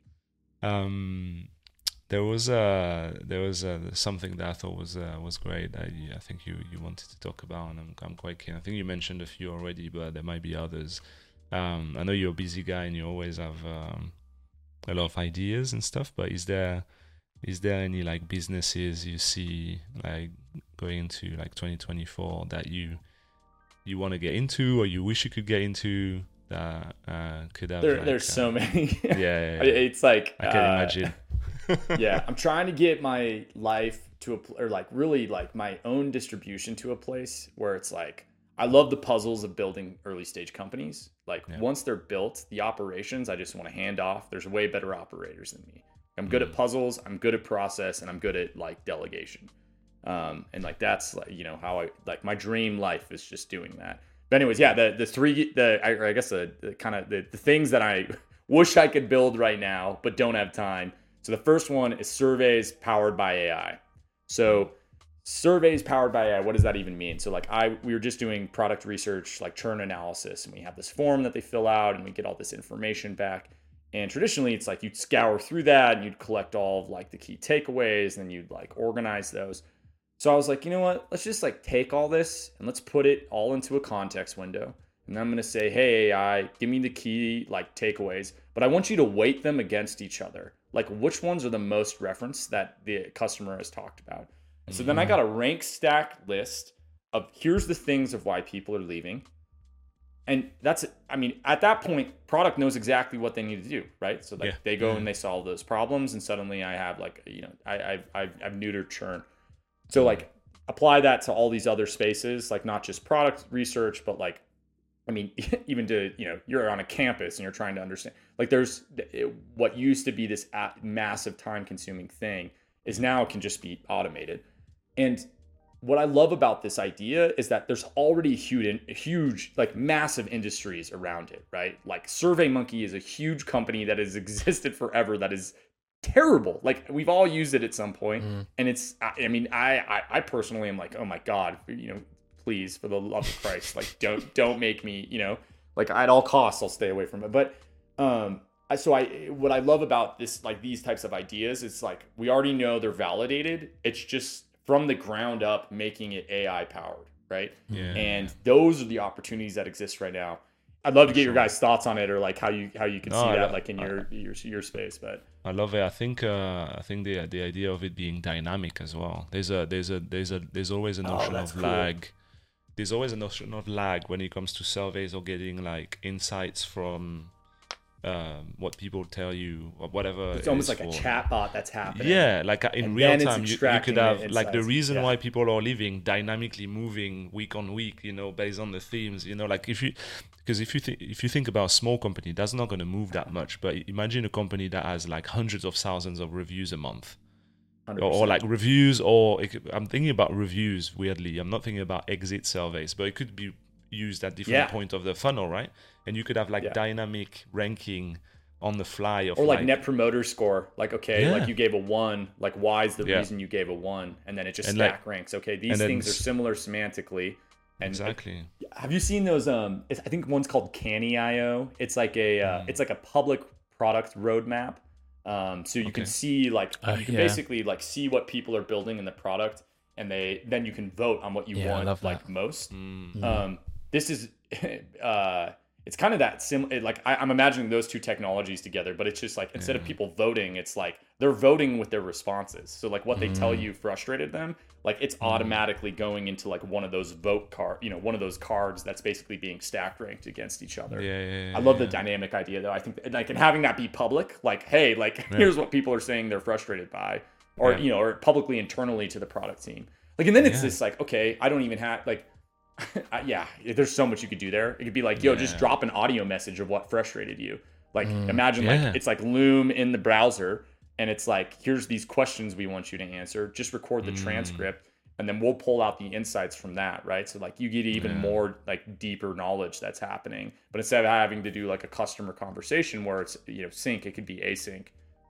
Um, there was uh there was uh, something that I thought was uh, was great that you, I think you, you wanted to talk about, and I'm I'm quite keen. I think you mentioned a few already, but there might be others. Um, I know you're a busy guy and you always have um, a lot of ideas and stuff. But is there is there any like businesses you see like going into like twenty twenty-four that you you want to get into, or you wish you could get into, that uh, could have? There, like, there's uh, so many. Yeah, yeah, yeah. It's like I can uh, imagine. yeah, I'm trying to get my life to a pl- or like really like my own distribution to a place where it's like I love the puzzles of building early stage companies. Like Yeah. once they're built, the operations I just want to hand off. There's way better operators than me. I'm good Mm. at puzzles, I'm good at process, and I'm good at like delegation. Um, and like that's like you know how I like my dream life is just doing that. But anyways, yeah, the the three the I, or I guess the, the kind of the, the things that I wish I could build right now but don't have time. So the first one is surveys powered by A I. So surveys powered by A I, what does that even mean? So like I we were just doing product research, like churn analysis, and we have this form that they fill out and we get all this information back. And traditionally it's like you'd scour through that and you'd collect all of like the key takeaways and then you'd like organize those. So I was like, you know what? Let's just like take all this and let's put it all into a context window. And I'm going to say, hey, A I, give me the key like takeaways, but I want you to weight them against each other. Like which ones are the most referenced that the customer has talked about. And so then I got a rank stack list of here's the things of why people are leaving. And that's, I mean, at that point, product knows exactly what they need to do, right? So like Yeah. they go Yeah. and they solve those problems, and suddenly I have like, you know, I, I've, I've, I've neutered churn. So like apply that to all these other spaces, like not just product research, but like, I mean, even to, you know, you're on a campus and you're trying to understand, like there's it, what used to be this at massive time consuming thing is now can just be automated. And what I love about this idea is that there's already huge, huge, like massive industries around it, right? Like SurveyMonkey is a huge company that has existed forever that is terrible. Like we've all used it at some point, Mm. and it's, I I mean, I, I, I personally am like, oh my God, you know, please, for the love of Christ, like don't, don't make me, you know, like at all costs, I'll stay away from it. But, um, I, so I, what I love about this, like these types of ideas, it's like, we already know they're validated. It's just from the ground up, making it A I powered. Right. Yeah. And those are the opportunities that exist right now. I'd love to get your Sure. guys' thoughts on it, or like how you, how you can No, see I that lo- like in I- your, your, your space. But I love it. I think uh, I think the the idea of it being dynamic as well. There's a there's a there's a there's always a notion Oh, that's of cool. lag. There's always a notion of lag when it comes to surveys or getting like insights from um, what people tell you or whatever. It's almost is like a for- chat bot that's happening. Yeah, like uh, in And real then it's time, you, you extracting could have the like the insights. reason Yeah. why people are leaving dynamically moving week on week, you know, based on the themes, you know, like if you, because if you think if you think about a small company, that's not going to move that much. But imagine a company that has like hundreds of thousands of reviews a month. one hundred Or, percent. or like reviews, or it could, I'm thinking about reviews weirdly. I'm not thinking about exit surveys, but it could be used at different Yeah. point of the funnel, right? And you could have like Yeah. dynamic ranking on the fly of Or like, net promoter score, like okay, Yeah. like you gave a one, like why is the Yeah. reason you gave a one, and then it just And, like- stack ranks. Okay, these and then things are s- similar semantically. And exactly. have you seen those? Um, it's, I think one's called Canny dot I O. It's like a uh, Mm. it's like a public product roadmap. Um, so you can Okay. see like Oh, you can yeah. basically like see what people are building in the product, and they then you can vote on what you Yeah, I want love that. like most. Mm. Um, this is uh, it's kind of that sim. it- Like I, I'm imagining those two technologies together, but it's just like instead of Yeah. people voting, it's like they're voting with their responses. So like what they tell Mm. you frustrated them, like it's automatically going into like one of those vote card, you know, one of those cards that's basically being stack ranked against each other. Yeah, yeah, yeah, I love the yeah. dynamic idea though. I think like and having that be public, like hey, like here's what people are saying they're frustrated by, or Yeah. you know, or publicly internally to the product team. Like and then it's Yeah. just like okay, I don't even have like. I- yeah, there's so much you could do there. It could be like, yo, just Yeah. drop an audio message of what frustrated you. Like, Mm, imagine yeah. like it's like Loom in the browser, and it's like, here's these questions we want you to answer. Just record the Mm. transcript, and then we'll pull out the insights from that, right? So like, you get even Yeah. more like deeper knowledge that's happening. But instead of having to do like a customer conversation where it's you know sync, it could be async.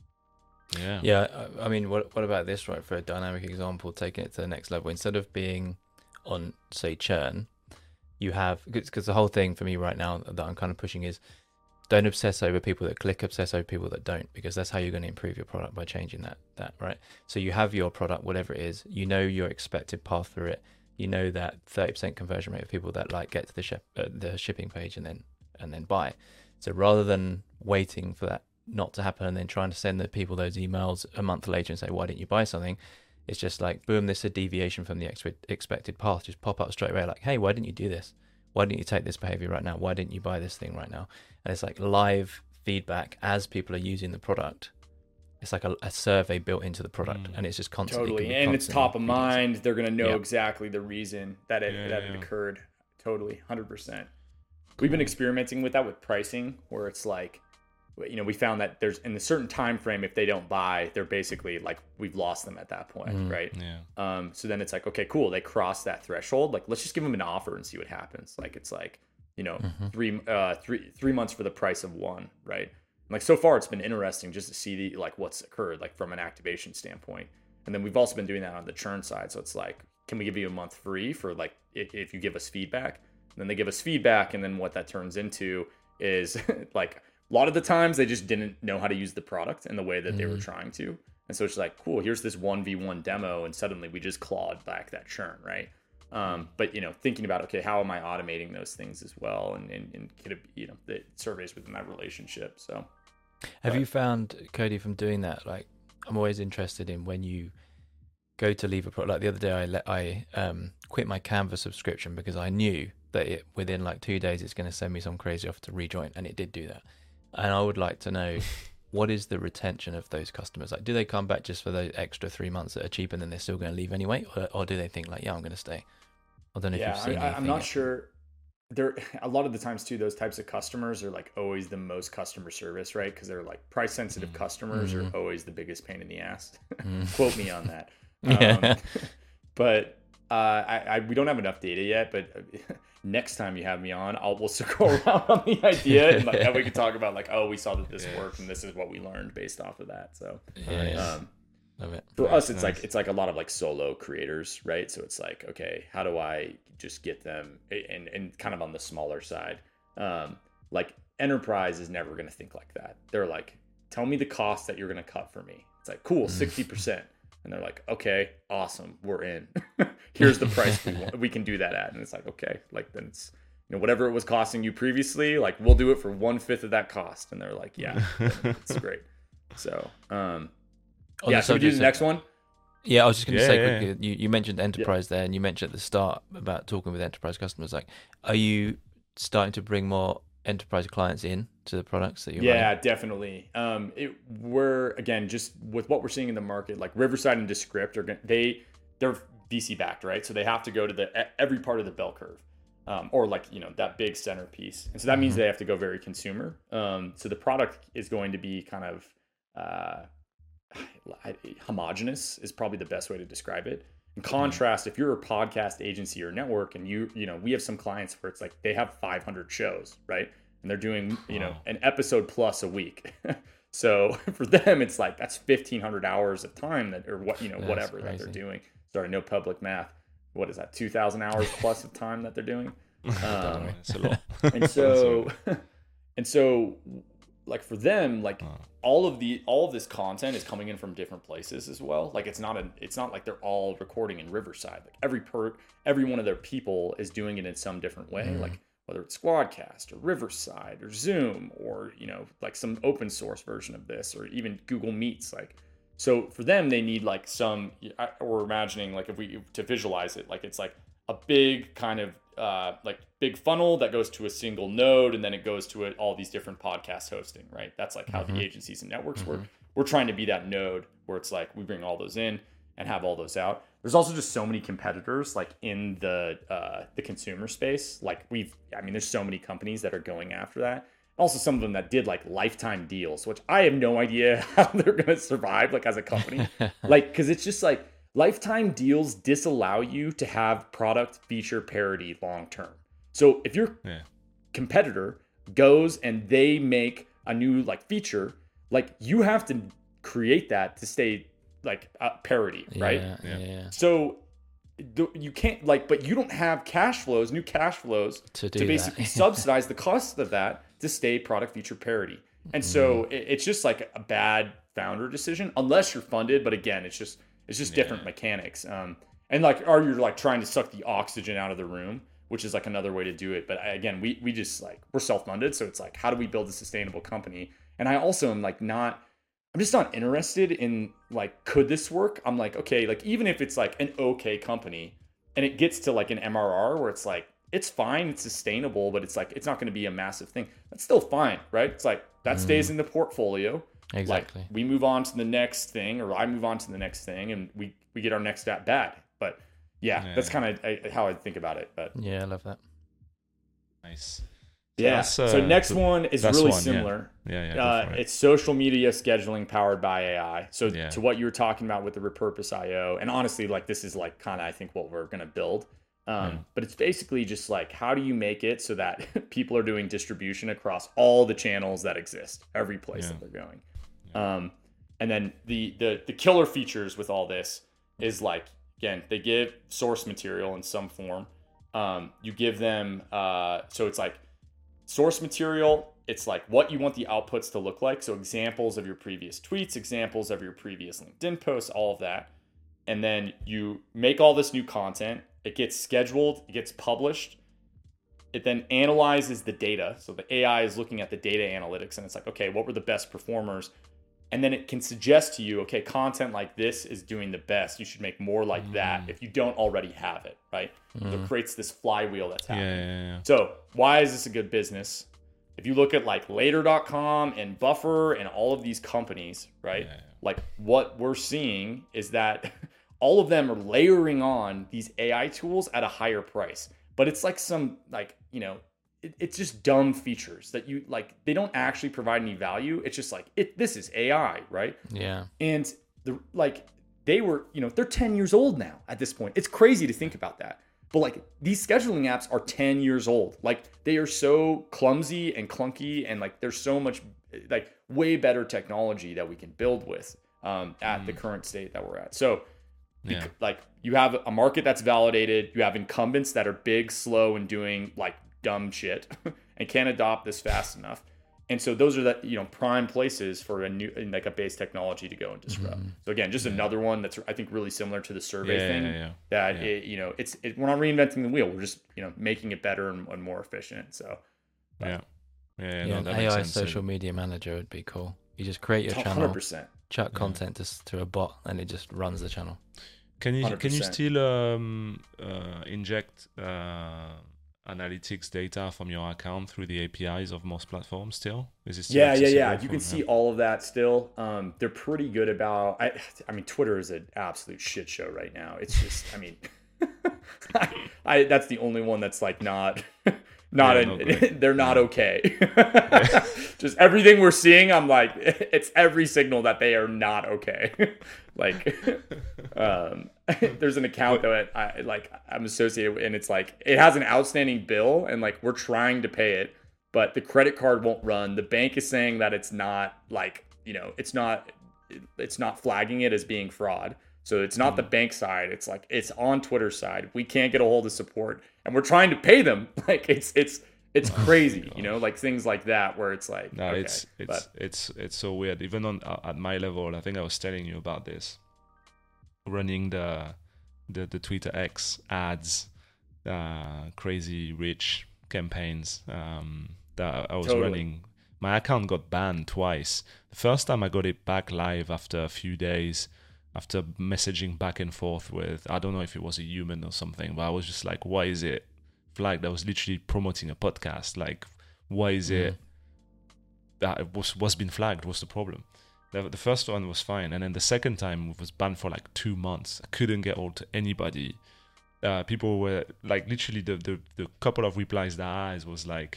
Yeah. Yeah, I I mean, what what about this, right? For a dynamic example, taking it to the next level, instead of being on, say, churn, you have because the whole thing for me right now that I'm kind of pushing is don't obsess over people that click, obsess over people that don't, because that's how you're going to improve your product by changing that that right. So you have your product, whatever it is, you know your expected path through it, you know that thirty percent conversion rate of people that like get to the ship, uh, the shipping page and then and then buy. So rather than waiting for that not to happen and then trying to send the people those emails a month later and say, why didn't you buy something? It's just like, boom, this is a deviation from the expe- expected path. Just pop up straight away like, hey, why didn't you do this? Why didn't you take this behavior right now? Why didn't you buy this thing right now? And it's like live feedback as people are using the product. It's like a, a survey built into the product, Mm. and it's just constantly. Totally, can be and it's constantly top of feeding itself. mind. They're gonna know Yeah. exactly the reason that it Yeah, that yeah. it occurred. Totally, hundred percent. We've been experimenting with that with pricing, where it's like, you know, we found that there's in a certain time frame, if they don't buy, they're basically like we've lost them at that point, Mm. right? Yeah. Um, so then it's like, okay, cool, they cross that threshold. Like, let's just give them an offer and see what happens. Like, it's like, you know, Mhm. three uh three three months for the price of one, right? And like so far, it's been interesting just to see the like what's occurred, like from an activation standpoint. And then we've also been doing that on the churn side. So it's like, can we give you a month free for like if, if you give us feedback? And then they give us feedback, and then what that turns into is like a lot of the times they just didn't know how to use the product in the way that they were Mhm. trying to. And so it's like, cool, here's this one v one demo, and suddenly we just clawed back that churn, right? Um, but you know, thinking about okay, how am I automating those things as well, and and, and could it, you know, the surveys within that relationship. So Have But- you found, Cody, from doing that? Like, I'm always interested in when you go to leave a product. Like the other day, I let I um quit my Canva subscription because I knew that it within like two days it's going to send me some crazy offer to rejoin, and it did do that. And I would like to know what is the retention of those customers? Like, do they come back just for those extra three months that are cheap, and then they're still going to leave anyway, or, or do they think like, yeah, I'm going to stay? I don't know if yeah, you've seen I, I'm anything not yet. sure. There a lot of the times too, those types of customers are like always the most customer service, right? Because they're like price sensitive Mm. customers Mhm. are always the biggest pain in the ass. Mm. Quote me on that. Yeah. Um, but uh, I, I we don't have enough data yet. But uh, next time you have me on, I'll we'll circle around on the idea, and like and we can talk about like, oh, we saw that this Yeah. worked, and this is what we learned based off of that. So Yeah, yeah. um, Love it. for Nice, us, it's nice. like it's like a lot of like solo creators, right? So it's like, okay, how do I just get them and and kind of on the smaller side? Um, like enterprise is never going to think like that. They're like, tell me the cost that you're going to cut for me. It's like, cool, sixty percent. And they're like, okay, awesome, we're in. Here's the price we want. We can do that at. And it's like, okay, like then it's, you know, whatever it was costing you previously, like we'll do it for one fifth of that cost. And they're like, yeah, it's great. So, um, On yeah. the So we do subject the of- next one. Yeah, I was just going to Yeah, say yeah. quickly, you, you mentioned enterprise there, and you mentioned at the start about talking with enterprise customers. Like, are you starting to bring more enterprise clients in to the products that you're Yeah, running? definitely. Um, it, we're again just with what we're seeing in the market, like Riverside and Descript are gonna, they they're V C backed, right? So they have to go to the every part of the bell curve, um, or like you know that big centerpiece, and so that means Mm-hmm. they have to go very consumer. Um, so the product is going to be kind of uh, homogenous is probably the best way to describe it. In contrast, if you're a podcast agency or network, and you you know we have some clients where it's like they have five hundred shows, right? And they're doing, you know, Wow. an episode plus a week. So for them, it's like that's fifteen hundred hours of time that, or what, you know, That's whatever that they're crazy. doing. Sorry, no public math. What is that? two thousand hours plus of time that they're doing. Um, It's a lot. and so, and so, like for them, like Oh. all of the all of this content is coming in from different places as well. Like it's not a, it's not like they're all recording in Riverside. Like every per, every one of their people is doing it in some different way. Mm. Like whether it's Squadcast or Riverside or Zoom or, you know, like some open source version of this or even Google Meets. Like, so for them, they need like some, or imagining like if we, to visualize it, like it's like a big kind of uh, like big funnel that goes to a single node and then it goes to a, all these different podcast hosting, right? That's like how Mhm. the agencies and networks Mhm. work. We're trying to be that node where it's like we bring all those in and have all those out. There's also just so many competitors like in the uh, the consumer space. Like we've, I mean, there's so many companies that are going after that. Also, some of them that did like lifetime deals, which I have no idea how they're going to survive, like as a company. Like, because it's just like lifetime deals disallow you to have product feature parity long term. So if your Yeah. competitor goes and they make a new like feature, like you have to create that to stay like uh, parity, right? Yeah, Yeah. yeah, yeah. So th- you can't like, but you don't have cash flows, new cash flows To do to basically that. subsidize the cost of that to stay product feature parity. And so it, it's just like a bad founder decision unless you're funded. But again, it's just it's just different Yeah. mechanics. Um, and like, are you like trying to suck the oxygen out of the room, which is like another way to do it. But again, we we just like we're self funded, so it's like how do we build a sustainable company? And I also am like not. I'm just not interested in like, could this work? I'm like, okay, like even if it's like an okay company and it gets to like an M R R where it's like, it's fine, it's sustainable, but it's like, it's not going to be a massive thing. That's still fine, right? It's like, that stays in the portfolio. Exactly. Like we move on to the next thing or I move on to the next thing and we, we get our next at bat. But yeah, Yeah. that's kind of how I think about it. But Yeah, I love that. Nice. So yeah. that's, uh, so next the- one is that's really one, yeah. similar. Yeah, yeah. go Uh, for it. it's social media scheduling powered by A I. So Yeah. to what you were talking about with the Repurpose I O, and honestly, like this is like kind of I think what we're gonna build. Um, Yeah. But it's basically just like how do you make it so that people are doing distribution across all the channels that exist, every place Yeah. that they're going. Um, and then the the the killer features with all this is like again they give source material in some form. Um, you give them uh, so it's like source material, it's like what you want the outputs to look like. So examples of your previous tweets, examples of your previous LinkedIn posts, all of that. And then you make all this new content. It gets scheduled, it gets published. It then analyzes the data. So the A I is looking at the data analytics and it's like, okay, what were the best performers? And then it can suggest to you, okay, content like this is doing the best. You should make more like that if you don't already have it, right? So it creates this flywheel that's Yeah, happening. yeah, yeah. So why is this a good business? If you look at like later dot com and Buffer and all of these companies, right? Yeah. Like what we're seeing is that all of them are layering on these A I tools at a higher price. But it's like some like, you know, it, it's just dumb features that you like, they don't actually provide any value. It's just like, it. this is A I, right? Yeah. And the like they were, you know, they're ten years old now at this point. It's crazy to think about that. But like these scheduling apps are ten years old. Like they are so clumsy and clunky and like there's so much like way better technology that we can build with um, at mm. the current state that we're at. So Yeah. bec- like you have a market that's validated. You have incumbents that are big, slow, and doing like dumb shit and can't adopt this fast enough. And so those are the, you know, prime places for a new, like a base technology to go and disrupt. Mm-hmm. So again, just another one that's, I think, really similar to the survey Yeah, thing yeah, yeah. that, Yeah. It, you know, it's, it, we're not reinventing the wheel. We're just, you know, making it better and, and more efficient. So Yeah. Yeah, Yeah, no, an that A makes I sense. social media manager would be cool. You just create your one channel, hundred percent. chuck Yeah. content just to a bot, and it just runs the channel. Can you one hundred can you percent. still um, uh, inject uh, analytics data from your account through the A P Is of most platforms still? Is it still Yeah, yeah, yeah. accessible You can from- see all of that still. Um, they're pretty good about. I, I mean, Twitter is an absolute shit show right now. It's just, I mean, I, I that's the only one that's like not, not Yeah, an, not great. they're not Yeah. okay. Just everything we're seeing, I'm like, it's every signal that they are not okay. Like, um, there's an account that I like I'm associated with, and it's like it has an outstanding bill, and like we're trying to pay it, but the credit card won't run. The bank is saying that it's not like, you know, it's not it's not flagging it as being fraud. So it's not the bank side. It's like it's on Twitter's side. We can't get a hold of support, and we're trying to pay them. Like it's it's it's crazy, you know, like things like that where it's like No, okay, it's it's but it's it's so weird. Even on uh, at my level, I think I was telling you about this. Running the the the Twitter X ads, uh, crazy rich campaigns um, that I was Totally. running. My account got banned twice. The first time I got it back live after a few days, after messaging back and forth with, I don't know if it was a human or something, but I was just like, why is it flagged? I was literally promoting a podcast. Like, why is it that it was was been flagged? What's the problem? The, the first one was fine, and then the second time it was banned for like two months. I couldn't get hold to anybody. Uh, people were like, literally the, the the couple of replies that I had was like,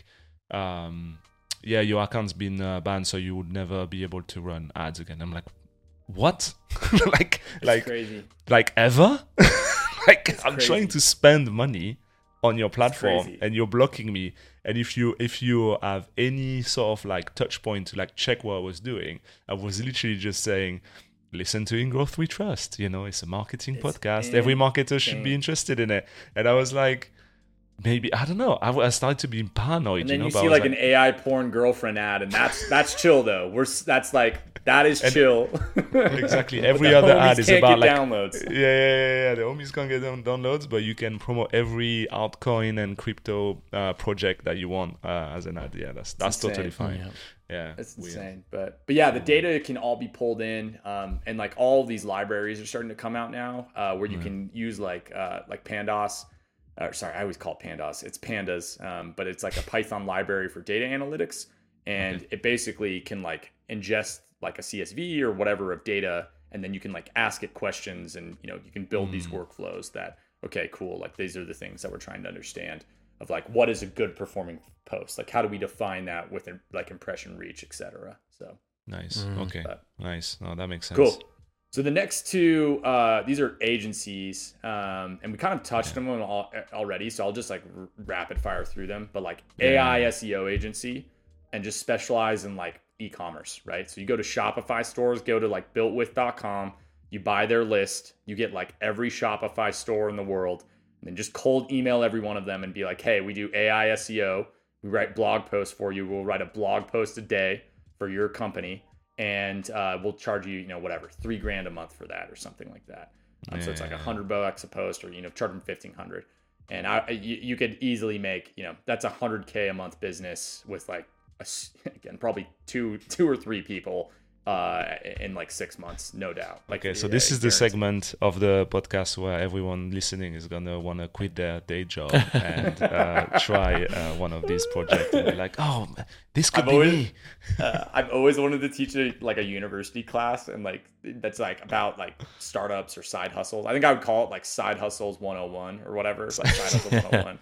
um, yeah, your account's been uh, banned, so you would never be able to run ads again. I'm like, what? like it's like crazy. like ever? Like It's I'm crazy. trying to spend money on your platform crazy. and you're blocking me. And if you if you have any sort of like touch point to like check what I was doing, I was literally just saying, listen to In Growth We Trust. You know, it's a marketing It's podcast. Every marketer should insane. be interested in it. And I was like, maybe I don't know. I, I started to be paranoid. And then you know, you but I see was like, an A I porn girlfriend ad, and that's that's chill though. We're s- that's like that is And- chill. Exactly. But Every the other homies ad is can't about get like downloads. Yeah, yeah, yeah, yeah. The homies can't get down downloads, but you can promote every altcoin and crypto uh, project that you want uh, as an ad. Yeah, that's that's insane. totally fine. Yeah. Yeah, That's weird. insane. But but yeah, the data can all be pulled in, um, and like all of these libraries are starting to come out now, uh, where you can use like uh, like Pandas. Or sorry, I always call it Pandas. It's Pandas, um, but it's like a Python library for data analytics, and it basically can like ingest like a C S V or whatever of data, and then you can like ask it questions, and you know you can build these workflows that okay, cool. Like these are the things that we're trying to understand of like what is a good performing post, like how do we define that with like impression reach, et cetera. So Nice. Okay. But- Nice. No, that makes sense. cool. So the next two, uh, these are agencies, um, and we kind of touched them on all, already. So I'll just like r- rapid fire through them. But like A I S E O agency, and just specialize in like e-commerce, right? So you go to Shopify stores, go to like built with dot com, you buy their list, you get like every Shopify store in the world, and then just cold email every one of them and be like, hey, we do A I S E O, we write blog posts for you, we'll write a blog post a day for your company. And uh, we'll charge you, you know, whatever, three grand a month for that or something like that. Um, so it's like a Yeah. hundred bucks a post, or you know, charge them fifteen hundred. And I, you, you could easily make, you know, that's a hundred k a month business with like, a s again, probably two, two or three people uh, in like six months, no doubt. Like, Okay, so yeah, this is the guaranteed. segment of the podcast where everyone listening is gonna want to quit their day job and uh, try uh, one of these projects and be like, "Oh, this could I've be always- me." uh, I've always wanted to teach a, like a university class, and like that's like about like startups or side hustles. I think I would call it like side hustles one oh one or whatever, like side hustles one oh one.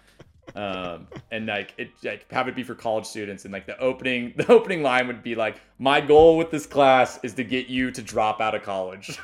Um, and like it like have it be for college students, and like the opening the opening line would be like, my goal with this class is to get you to drop out of college.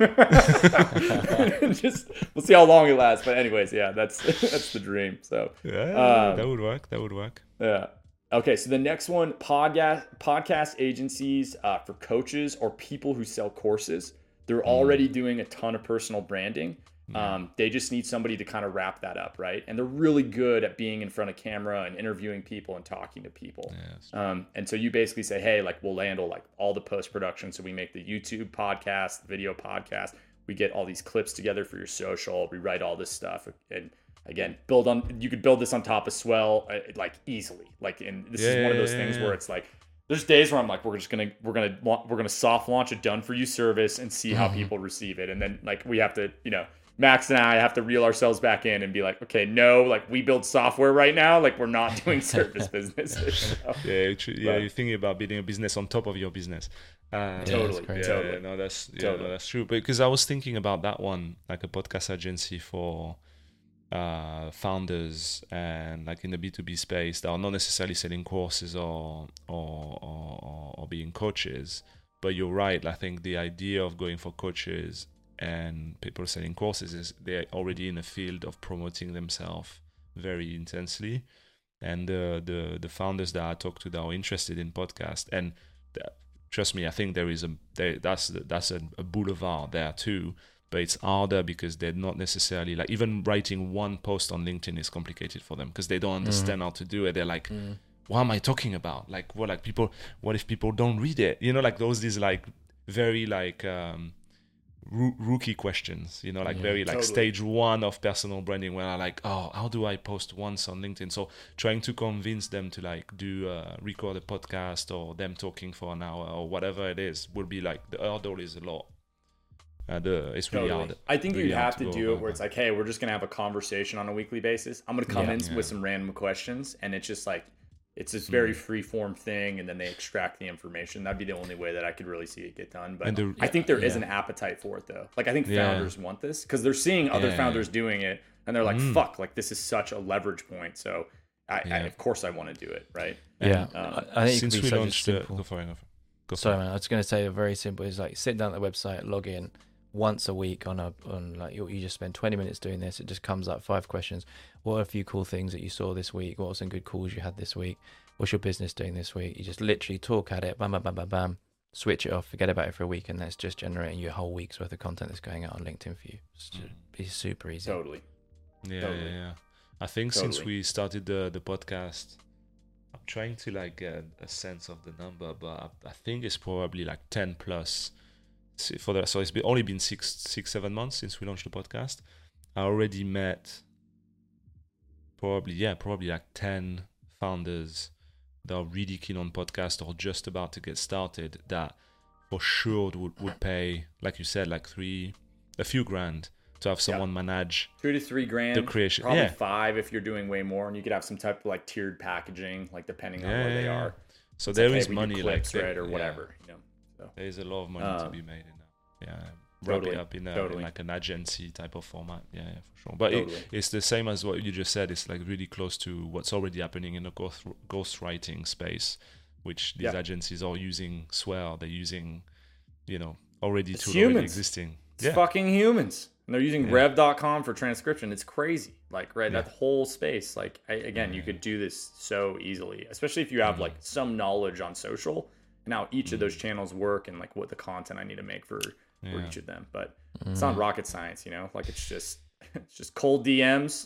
Just we'll see how long it lasts, but anyways, yeah, that's that's the dream. So Yeah, Um, that would work. That would work. yeah. Okay, so the next one, podcast podcast agencies uh, for coaches or people who sell courses. They're already doing a ton of personal branding. Um, they just need somebody to kind of wrap that up, right? And they're really good at being in front of camera and interviewing people and talking to people. Yes. Um, and so you basically say, hey, like we'll handle like all the post production. So we make the YouTube podcast, the video podcast. We get all these clips together for your social. We write all this stuff, and again, build on. You could build this on top of Swell, uh, like easily. Like, and this is Yeah, one of yeah, those yeah, things yeah. where it's like, there's days where I'm like, we're just gonna we're gonna we're gonna soft launch a done for you service and see how people receive it, and then like we have to, you know, Max and I have to reel ourselves back in and be like, okay, no, like we build software right now, like we're not doing service businesses. You know? Yeah, you tr- yeah, But- you're thinking about building a business on top of your business. Uh, Totally, yeah, crazy. totally. no, that's yeah, Totally. no, that's true. Because I was thinking about that one, like a podcast agency for uh, founders and like in the B two B space that are not necessarily selling courses or or or, or being coaches. But you're right. I think the idea of going for coaches and people selling courses is they're already in a field of promoting themselves very intensely. And the the the founders that I talk to that are interested in podcast, and that, trust me, I think there is a there, that's that's a, a boulevard there too. But it's harder because they're not necessarily like even writing one post on LinkedIn is complicated for them because they don't understand mm. how to do it. They're like, mm. what am I talking about? Like what? Like people? What if people don't read it? You know, like those these like very like. Um, rookie questions, you know, like yeah, very like totally. Stage one of personal branding where I like, oh, how do I post once on LinkedIn? So trying to convince them to like do uh, record a podcast or them talking for an hour or whatever it is would be like the hurdle is a lot. Uh, the it's really totally. hard. I think really you have to, to do it where it's like, hey, we're just gonna have a conversation on a weekly basis. I'm gonna come yeah, in yeah. with some random questions, and it's just like it's this very mm. free form thing, and then they extract the information. That'd be the only way that I could really see it get done. But the, I think there yeah. is an appetite for it though. Like I think founders yeah. want this because they're seeing other yeah. founders doing it, and they're like, mm. "Fuck! Like this is such a leverage point." So, I, yeah. I of course I want to do it, right? Yeah, um, I think since it could be we such launched, a simple. Uh, go for it. Go for Sorry, it. man. I was going to say very simple. Is like sit down at the website, log in once a week on a on like you, you just spend twenty minutes doing this. It just comes up five questions. What are a few cool things that you saw this week? What were some good calls you had this week? What's your business doing this week? You just literally talk at it, bam, bam, bam, bam, bam, switch it off, forget about it for a week, and that's just generating you a whole week's worth of content that's going out on LinkedIn for you. It's just, be super easy. Totally. Yeah, totally. yeah, yeah. I think totally. Since we started the the podcast, I'm trying to like get a sense of the number, but I, I think it's probably like ten plus. For the so it's been, only been six, six, seven months since we launched the podcast. I already met probably yeah, probably like ten founders that are really keen on podcast or just about to get started that for sure would, would pay, like you said, like three, a few grand to have someone yep. manage two to three grand, the creation. Probably yeah. five if you're doing way more, and you could have some type of like tiered packaging, like depending on yeah, where they yeah. are. So it's there like, is hey, money, clips, like right, or yeah. whatever. You know, so. There is a lot of money uh, to be made in that. Yeah. Wrap totally, it up in, a, totally. in like an agency type of format. Yeah, yeah for sure. But totally. it, it's the same as what you just said. It's like really close to what's already happening in the ghost ghostwriting space, which these yeah. agencies are using Swell. They're using, you know, already it's to humans. already existing. It's yeah. fucking humans. And they're using yeah. rev dot com for transcription. It's crazy. Like, right, yeah. that whole space. Like, I, again, yeah. you could do this so easily, especially if you have, mm-hmm. like, some knowledge on social and how each mm-hmm. of those channels work and, like, what the content I need to make for, yeah. for each of them. But mm-hmm. it's not rocket science, you know? Like, it's just it's just cold D Ms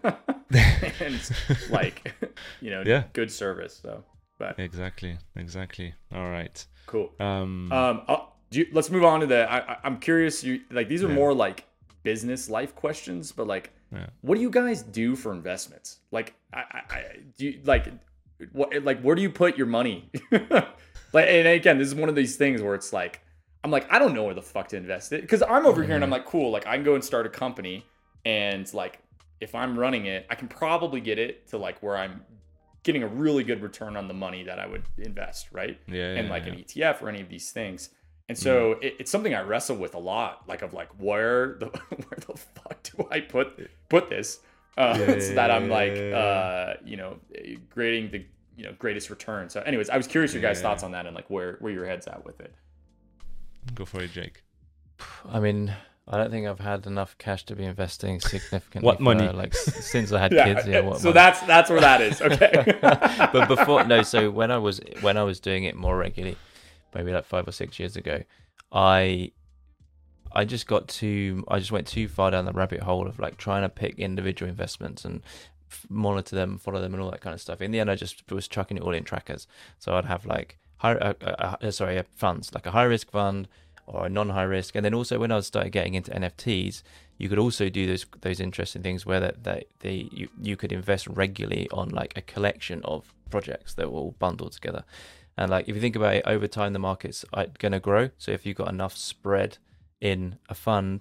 and, like, you know, yeah. good service. So, but Exactly. Exactly. All right. Cool. Um, um I'll, do you, let's move on to the, I, I, I'm curious, you like, these are yeah. more, like, business life questions, but like yeah. what do you guys do for investments? Like I, I, I do you like what like where do you put your money? Like, and again, this is one of these things where it's like I'm like I don't know where the fuck to invest it, because I'm over mm-hmm. here and I'm like, cool, like I can go and start a company, and like if I'm running it, I can probably get it to like where I'm getting a really good return on the money that I would invest, right? Yeah, and yeah, like yeah. an E T F or any of these things. And so mm. it, it's something I wrestle with a lot, like of like where the where the fuck do I put put this uh, yeah, so that I'm like yeah, yeah. uh, you know grading the you know greatest return. So, anyways, I was curious your guys' yeah. thoughts on that and like where where your head's at with it. Go for it, Jake. I mean, I don't think I've had enough cash to be investing significantly. What for, money? Like since I had yeah. kids. Yeah. What so money? that's that's where that is. Okay. But before no, so when I was when I was doing it more regularly, maybe like five or six years ago, I I just got too I just went too far down the rabbit hole of like trying to pick individual investments and f- monitor them, follow them, and all that kind of stuff. In the end, I just was chucking it all in trackers. So I'd have like high uh, uh, uh, sorry uh, funds, like a high risk fund or a non high risk, and then also when I started getting into N F Ts, you could also do those those interesting things where that they, they you you could invest regularly on like a collection of projects that were all bundled together. And like if you think about it, over time the market's going to grow. So if you've got enough spread in a fund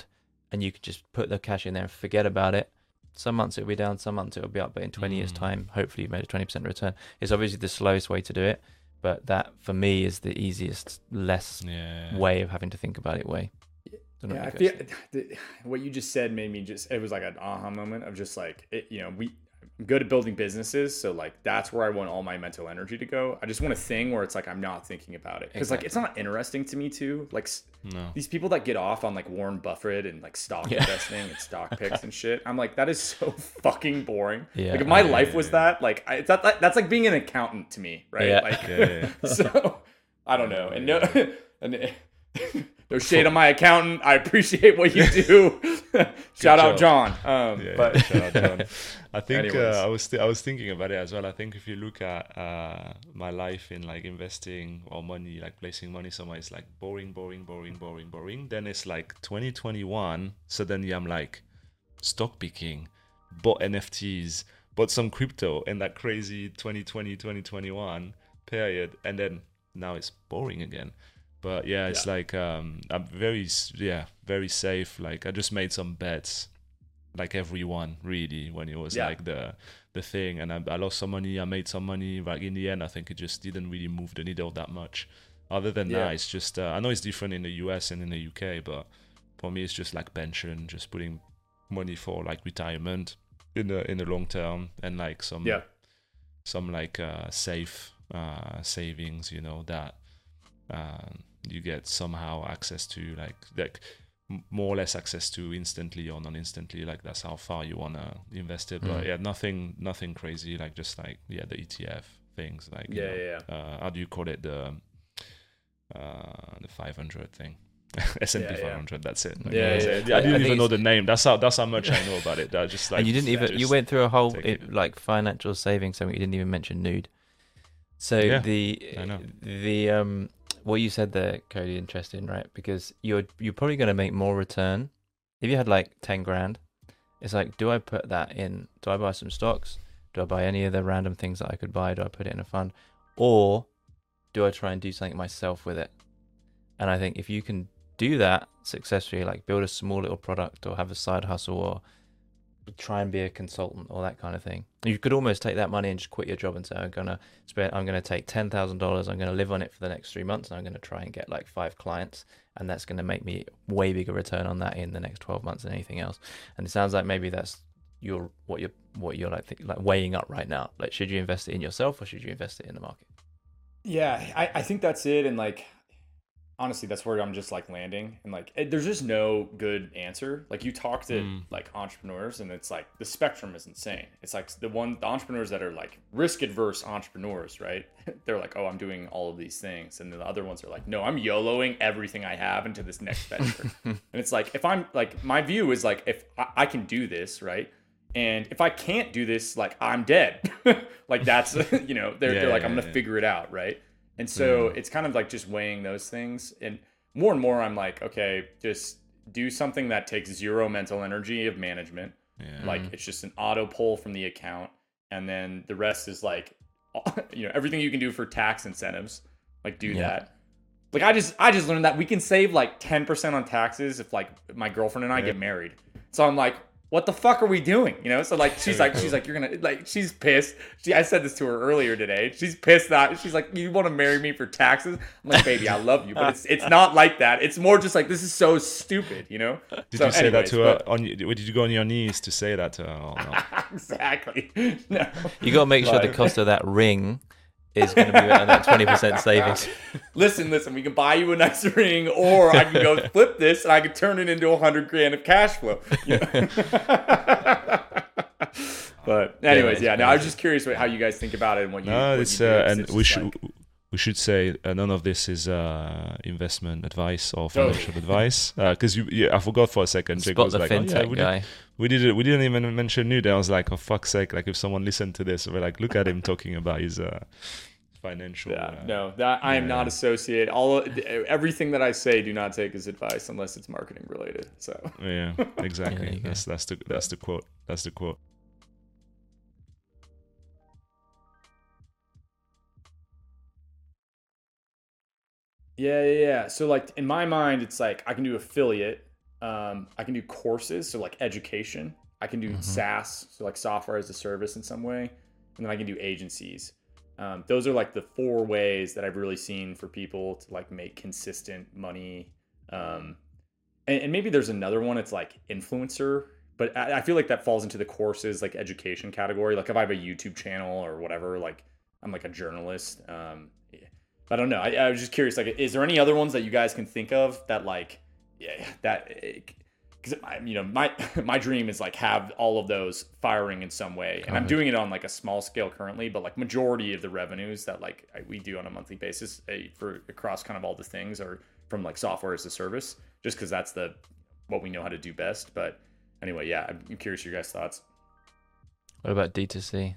and you could just put the cash in there and forget about it. Some months it'll be down, some months it'll be up, but in twenty mm. years time, hopefully you've made a twenty percent return. It's obviously the slowest way to do it, but that for me is the easiest, less yeah. way of having to think about it way. Yeah, I feel what you just said made me just, it was like an aha moment of just like, it, you know, we, I'm good at building businesses. So like, that's where I want all my mental energy to go. I just want a thing where it's like, I'm not thinking about it. Cause exactly. like, it's not interesting to me too. Like no. these people that get off on like Warren Buffett and like stock yeah. investing and stock picks and shit. I'm like, that is so fucking boring. Yeah. Like if my yeah, life was yeah. that, like I, that, that, that's like being an accountant to me. Right. Yeah. Like, yeah, yeah. so I don't know. And no, and no shade on my accountant. I appreciate what you do. Shout out John. Um, yeah, but yeah, shout out John. I think uh, I was th- I was thinking about it as well. I think if you look at uh, my life in like investing or money, like placing money somewhere, it's like boring, boring, boring, boring, boring. Then it's like twenty twenty-one. Suddenly I'm like stock picking, bought N F Ts, bought some crypto in that crazy twenty twenty, twenty twenty-one period, and then now it's boring again. But yeah, it's yeah. like um, I'm very yeah very safe. Like I just made some bets, like everyone really, when it was yeah. like the the thing, and I, I lost some money. I made some money. But in the end, I think it just didn't really move the needle that much. Other than yeah. that, it's just uh, I know it's different in the U S and in the U K, but for me, it's just like pension, just putting money for like retirement in the in the long term, and like some yeah. some like uh, safe uh, savings, you know that. Um, you get somehow access to like like more or less access to instantly or non-instantly, like that's how far you want to invest it. But mm. yeah, nothing nothing crazy, like just like yeah the E T F things, like yeah, know, yeah, yeah. Uh, how do you call it, the uh the five hundred thing. S and P yeah, five hundred, yeah. That's it. Like, yeah, yeah, yeah. I didn't I even know the name. That's how that's how much I know about it. I just like and you didn't even you went through a whole it, like financial savings, something you didn't even mention Nude. So yeah, the the um what you said there, Cody, interesting, right? Because you're you're probably going to make more return if you had like ten grand. It's like, do I put that in? Do I buy some stocks? Do I buy any of the random things that I could buy? Do I put it in a fund, or do I try and do something myself with it? And I think if you can do that successfully, like build a small little product or have a side hustle or try and be a consultant or that kind of thing, you could almost take that money and just quit your job and say, I'm gonna spend I'm gonna take ten thousand dollars, I'm gonna live on it for the next three months and I'm gonna try and get like five clients, and that's gonna make me way bigger return on that in the next twelve months than anything else. And it sounds like maybe that's your what you're what you're like think, like weighing up right now. Like, should you invest it in yourself or should you invest it in the market? Yeah, I, I think that's it. And like, honestly, that's where I'm just like landing, and like it, there's just no good answer. Like you talk to mm. like entrepreneurs and it's like the spectrum is insane. It's like the one the entrepreneurs that are like risk adverse entrepreneurs, right? They're like, oh, I'm doing all of these things, and then the other ones are like, no, I'm YOLOing everything I have into this next venture. And it's like, if I'm like, my view is like, if I, I can do this, right? And if I can't do this, like I'm dead. Like that's you know they're yeah, they're like, I'm gonna yeah. figure it out, right? And so mm. it's kind of like just weighing those things. And more and more I'm like, okay, just do something that takes zero mental energy of management. Yeah. Like it's just an auto pull from the account. And then the rest is like, you know, everything you can do for tax incentives, like do yeah. that. Like I just, I just learned that we can save like ten percent on taxes if like my girlfriend and I yeah. get married. So I'm like, what the fuck are we doing? You know? So like, she's like, she's like, you're going to like, she's pissed. She, I said this to her earlier today. She's pissed that she's like, you want to marry me for taxes? I'm like, baby, I love you, but it's, it's not like that. It's more just like, this is so stupid, you know? Did so you say anyways, that to her? But, on, did you go on your knees to say that to her? Or no? Exactly. No. You got to make sure the cost of that ring is going to be better than that twenty percent savings. Listen, listen, we can buy you a nice ring, or I can go flip this and I can turn it into a hundred grand of cash flow. You know? But anyways, yeah, yeah no, I was just curious how you guys think about it and what you, no, what it's, you do. Uh, It's, and it's we should like... we should say uh, none of this is uh, investment advice or financial oh. advice, because uh, you, yeah, I forgot for a second. Jake Spot was the like, fintech oh, yeah, we guy. Did, we did we didn't even mention Nude. I was like, oh fuck's sake! Like if someone listened to this, we're like, look at him talking about his. Uh, financial yeah uh, no that I am yeah. not associated. All everything that I say, do not take as advice unless it's marketing related. So yeah, exactly. yeah, that's that's the that's the quote that's the quote yeah yeah yeah so like in my mind, it's like I can do affiliate, Um, I can do courses, so like education. I can do mm-hmm. SaaS, so like software as a service in some way, and then I can do agencies. Um, those are like the four ways that I've really seen for people to like make consistent money. Um, and, and maybe there's another one. It's like influencer, but I, I feel like that falls into the courses, like education category. Like if I have a YouTube channel or whatever, like I'm like a journalist. Um, I don't know. I, I was just curious. Like, is there any other ones that you guys can think of that like, yeah, that, because you know, my my dream is like have all of those firing in some way, and I'm doing it on like a small scale currently, but like majority of the revenues that like I, we do on a monthly basis uh, for across kind of all the things are from like software as a service, just because that's the what we know how to do best. But anyway, yeah, I'm curious your guys' thoughts. What about D two C?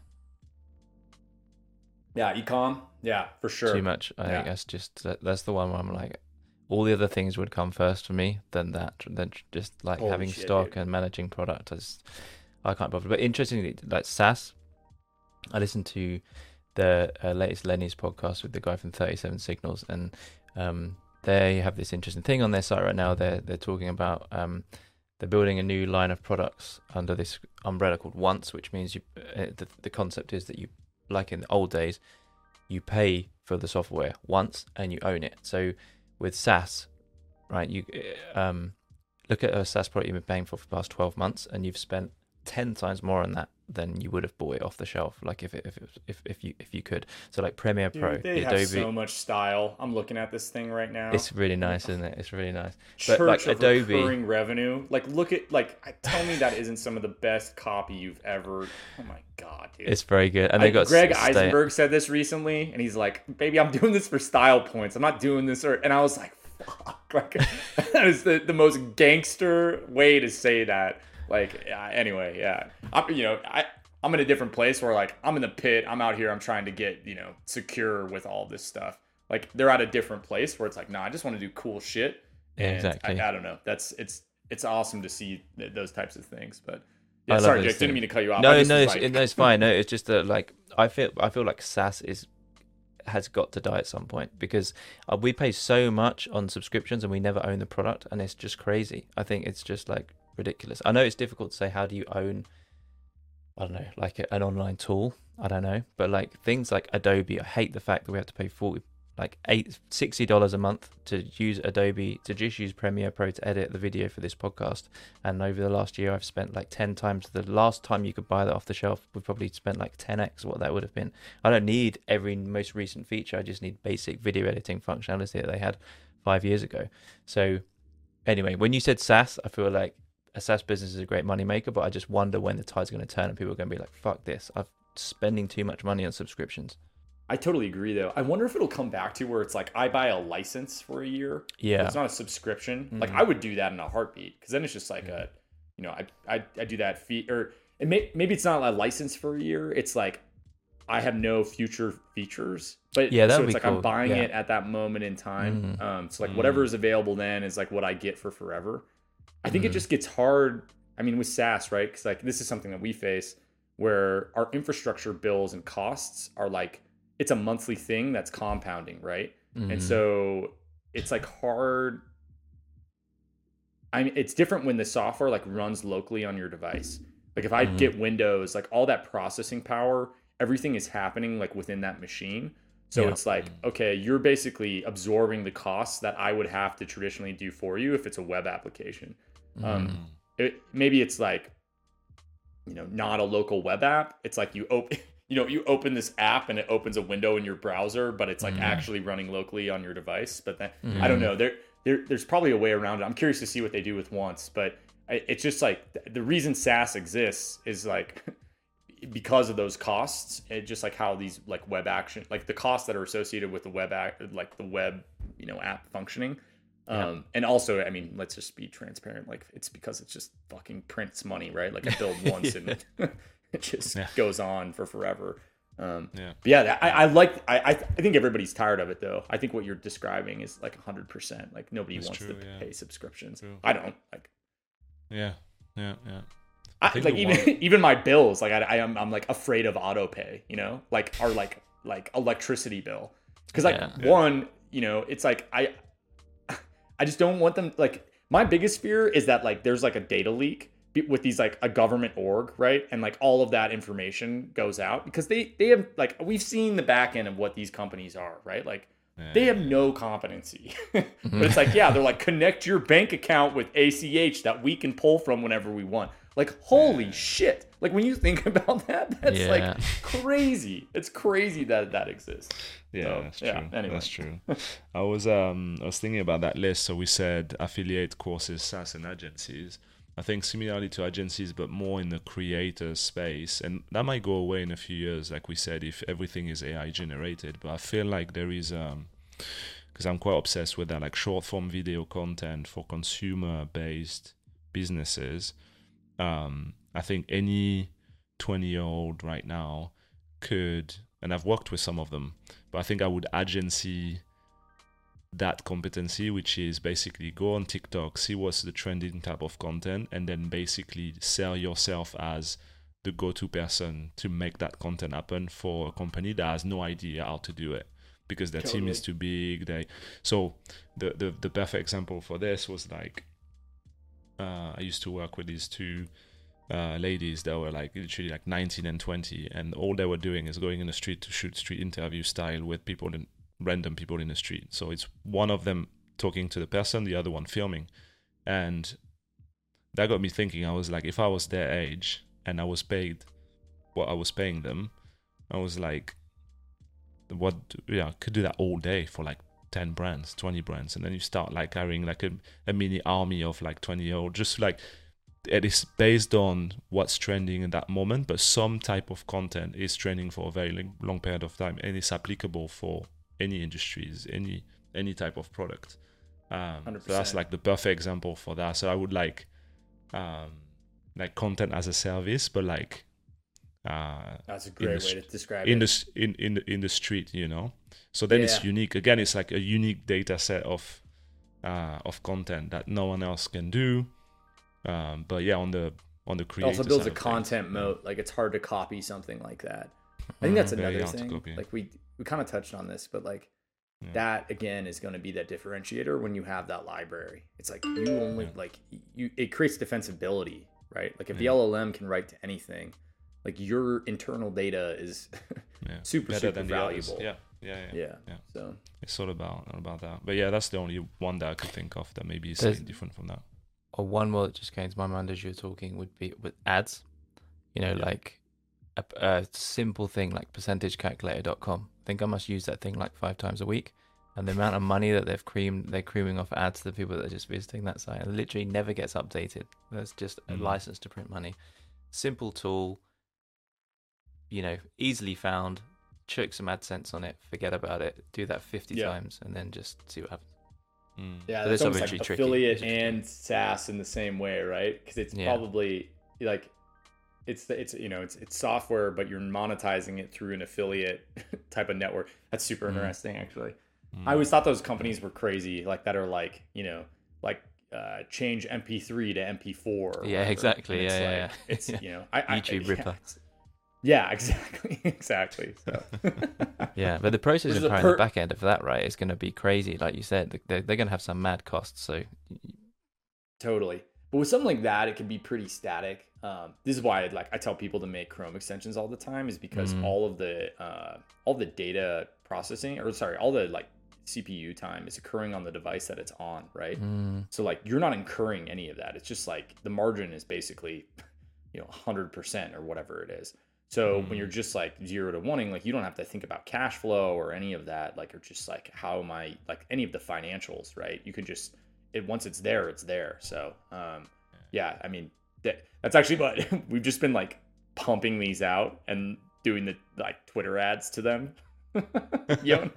Yeah, e-com. Yeah, for sure. Too much. I yeah. think that's just that, that's the one where I'm like, all the other things would come first for me than that. Than just like Holy having shit, stock dude. and managing product. I just I can't bother. But interestingly, like SaaS, I listened to the uh, latest Lenny's podcast with the guy from thirty-seven Signals, and um, they have this interesting thing on their site right now. They're they're talking about um, they're building a new line of products under this umbrella called Once, which means you uh, the the concept is that you, like in the old days, you pay for the software once and you own it. So with SaaS, right, you um, look at a SaaS product you've been paying for for the past twelve months, and you've spent ten times more on that than you would have bought it off the shelf. Like if it, if it, if if you if you could. So like Premiere Dude, Pro, they the have Adobe. so much style. I'm looking at this thing right now. It's really nice, isn't it? It's really nice. Church But like of Adobe, recurring revenue. Like look at like tell me that isn't some of the best copy you've ever. Oh my god, dude. it's very good. And I, they got Greg s- stay- Eisenberg said this recently, and he's like, "Baby, I'm doing this for style points. I'm not doing this." Or, and I was like, "Fuck!" Like, that is the, the most gangster way to say that. Like, yeah, anyway, yeah, I'm, you know, I I'm in a different place where like I'm in the pit. I'm out here. I'm trying to get you know secure with all this stuff. Like they're at a different place where it's like, nah, I just want to do cool shit. Yeah, And exactly. I, I don't know. That's it's it's awesome to see th- those types of things, but. I Yeah, love sorry, those Jake. Didn't mean to cut you off. I No, just no, was it's, like- no, it's fine. No, it's just that like I feel I feel like SaaS is has got to die at some point because uh, we pay so much on subscriptions and we never own the product, and it's just crazy. I think it's just like ridiculous. I know it's difficult to say how do you own, I don't know, like a, an online tool. I don't know, but like things like Adobe, I hate the fact that we have to pay forty, like eight, sixty dollars a month to use Adobe, to just use Premiere Pro to edit the video for this podcast. And over the last year, I've spent like ten times the last time you could buy that off the shelf. We've probably spent like ten x what that would have been. I don't need every most recent feature. I just need basic video editing functionality that they had five years ago. So anyway, when you said SaaS, I feel like a SaaS business is a great money maker, but I just wonder when the tide's going to turn and people are going to be like, fuck this, I'm spending too much money on subscriptions. I totally agree, though. I wonder if it'll come back to where it's like I buy a license for a year. Yeah. It's not a subscription. Mm-hmm. Like I would do that in a heartbeat because then it's just like a, you know, I I, I do that fee or it may, maybe it's not a license for a year. It's like I have no future features, but Yeah, so that'd it's be like cool. I'm buying Yeah. it at that moment in time. Mhm. Um, so like whatever is available then is like what I get for forever. I think it just gets hard. I mean, with SaaS, right? Because like this is something that we face where our infrastructure bills and costs are like it's a monthly thing that's compounding, right? Mhm. And so it's like hard. I mean, it's different when the software like runs locally on your device. Like if I Mhm. get Windows, like all that processing power, everything is happening like within that machine. So Yeah. it's like, okay, you're basically absorbing the costs that I would have to traditionally do for you if it's a web application. Um, it, maybe it's like, you know, not a local web app. It's like you open, you know, you open this app and it opens a window in your browser, but it's like Mhm. actually running locally on your device. But then Mhm. I don't know. There, there, there's probably a way around it. I'm curious to see what they do with Once, but I, it's just like th- the reason SaaS exists is like because of those costs. It just like how these like web action, like the costs that are associated with the web act, like the web, you know, app functioning. Yeah. Um, and also, I mean, let's just be transparent. Like it's because it's just fucking prints money, right? Like I build once and it just Yeah. goes on for forever. Um, Yeah. but yeah, that- I, I like, I, I I think everybody's tired of it though. I think what you're describing is like a hundred percent. Like nobody That's wants true, to yeah. pay subscriptions. True. I don't like, Yeah. Yeah. Yeah. I, think like the even, one- even my bills, like I, I am, I'm like afraid of auto pay, you know, like, or like, like electricity bill. Cause like Yeah. one, you know, it's like, I, I just don't want them like my biggest fear is that like there's like a data leak with these like a government org, right? And like all of that information goes out because they they have like we've seen the back end of what these companies are, right? Like yeah. they have no competency. But it's like, yeah, they're like connect your bank account with A C H that we can pull from whenever we want. Like holy yeah. shit. Like when you think about that, that's yeah. like crazy. It's crazy that that exists. Yeah, so, that's true. Yeah, anyway. That's true. I was um I was thinking about that list. So we said affiliate courses, SaaS, and agencies. I think similarly to agencies, but more in the creator space, and that might go away in a few years, like we said, if everything is A I generated. But I feel like there is um because I'm quite obsessed with that, like short form video content for consumer based businesses. Um, I think any twenty year old right now could, and I've worked with some of them, but I think I would agency that competency, which is basically go on TikTok, see what's the trending type of content, and then basically sell yourself as the go-to person to make that content happen for a company that has no idea how to do it because their totally. team is too big. They so the, the the perfect example for this was like uh, I used to work with these two uh, ladies that were like literally like nineteen and twenty, and all they were doing is going in the street to shoot street interview style with people in random people in the street. So it's one of them talking to the person, the other one filming. And that got me thinking. I was like, if I was their age and I was paid what I was paying them, I was like, what, yeah, I could do that all day for like ten brands, twenty brands. And then you start like carrying like a, a mini army of like twenty year old, just like it is based on what's trending in that moment, but some type of content is trending for a very long period of time and it's applicable for any industries, any any type of product. Um, so that's like the perfect example for that. So I would like um, like content as a service, but like uh, that's a great way to describe in it. the in in the, in the street, you know. So then yeah. it's unique. Again, it's like a unique data set of uh, of content that no one else can do. Um, but yeah, on the on the creator it also builds a things, content moat. Like it's hard to copy something like that. I think that's another Very thing. Like we we kind of touched on this, but like yeah. that again is going to be that differentiator when you have that library. It's like you only yeah. like you it creates defensibility, right? Like if yeah. the L L M can write to anything, like your internal data is yeah. super Better super than valuable. Yeah. Yeah, yeah, yeah, yeah. So it's all about all about that. But yeah, that's the only one that I could think of that maybe is There's, slightly different from that. Or one more that just came to my mind as you were talking would be with ads. You know, yeah. like a, a simple thing like percentage calculator dot com. I think I must use that thing like five times a week. And the amount of money that they've creamed, they're creaming off ads to the people that are just visiting that site. It literally never gets updated. That's just a mm. license to print money. Simple tool, you know, easily found. Chuck some AdSense on it, forget about it, do that fifty yeah. times, and then just see what happens. Mm. Yeah, that's almost like affiliate and SaaS in the same way, right? Because it's yeah. probably like it's the, it's you know it's it's software, but you're monetizing it through an affiliate type of network. That's super mm. interesting, actually. Mm. I always thought those companies were crazy, like that are like you know like uh, change M P three to M P four. Yeah, whatever. Exactly. Yeah, it's yeah, like, yeah. It's you know I, YouTube I, Ripper. Yeah, Yeah, exactly, exactly. So. yeah, but the process of per- the back end of that, right, is going to be crazy. Like you said, they're, they're going to have some mad costs. So totally, but with something like that, it can be pretty static. Um, this is why, like, I tell people to make Chrome extensions all the time, is because mm. all of the uh, all the data processing, or sorry, all the like C P U time is occurring on the device that it's on, right? Mm. So like, you're not incurring any of that. It's just like the margin is basically, you know, one hundred percent or whatever it is. So mm. when you're just like zero to oneing, like you don't have to think about cash flow or any of that. Like, or just like, how am I, like any of the financials, right? You can just, it once it's there, it's there. So um, yeah, I mean, that, that's actually what we've just been like pumping these out and doing the like Twitter ads to them, you know,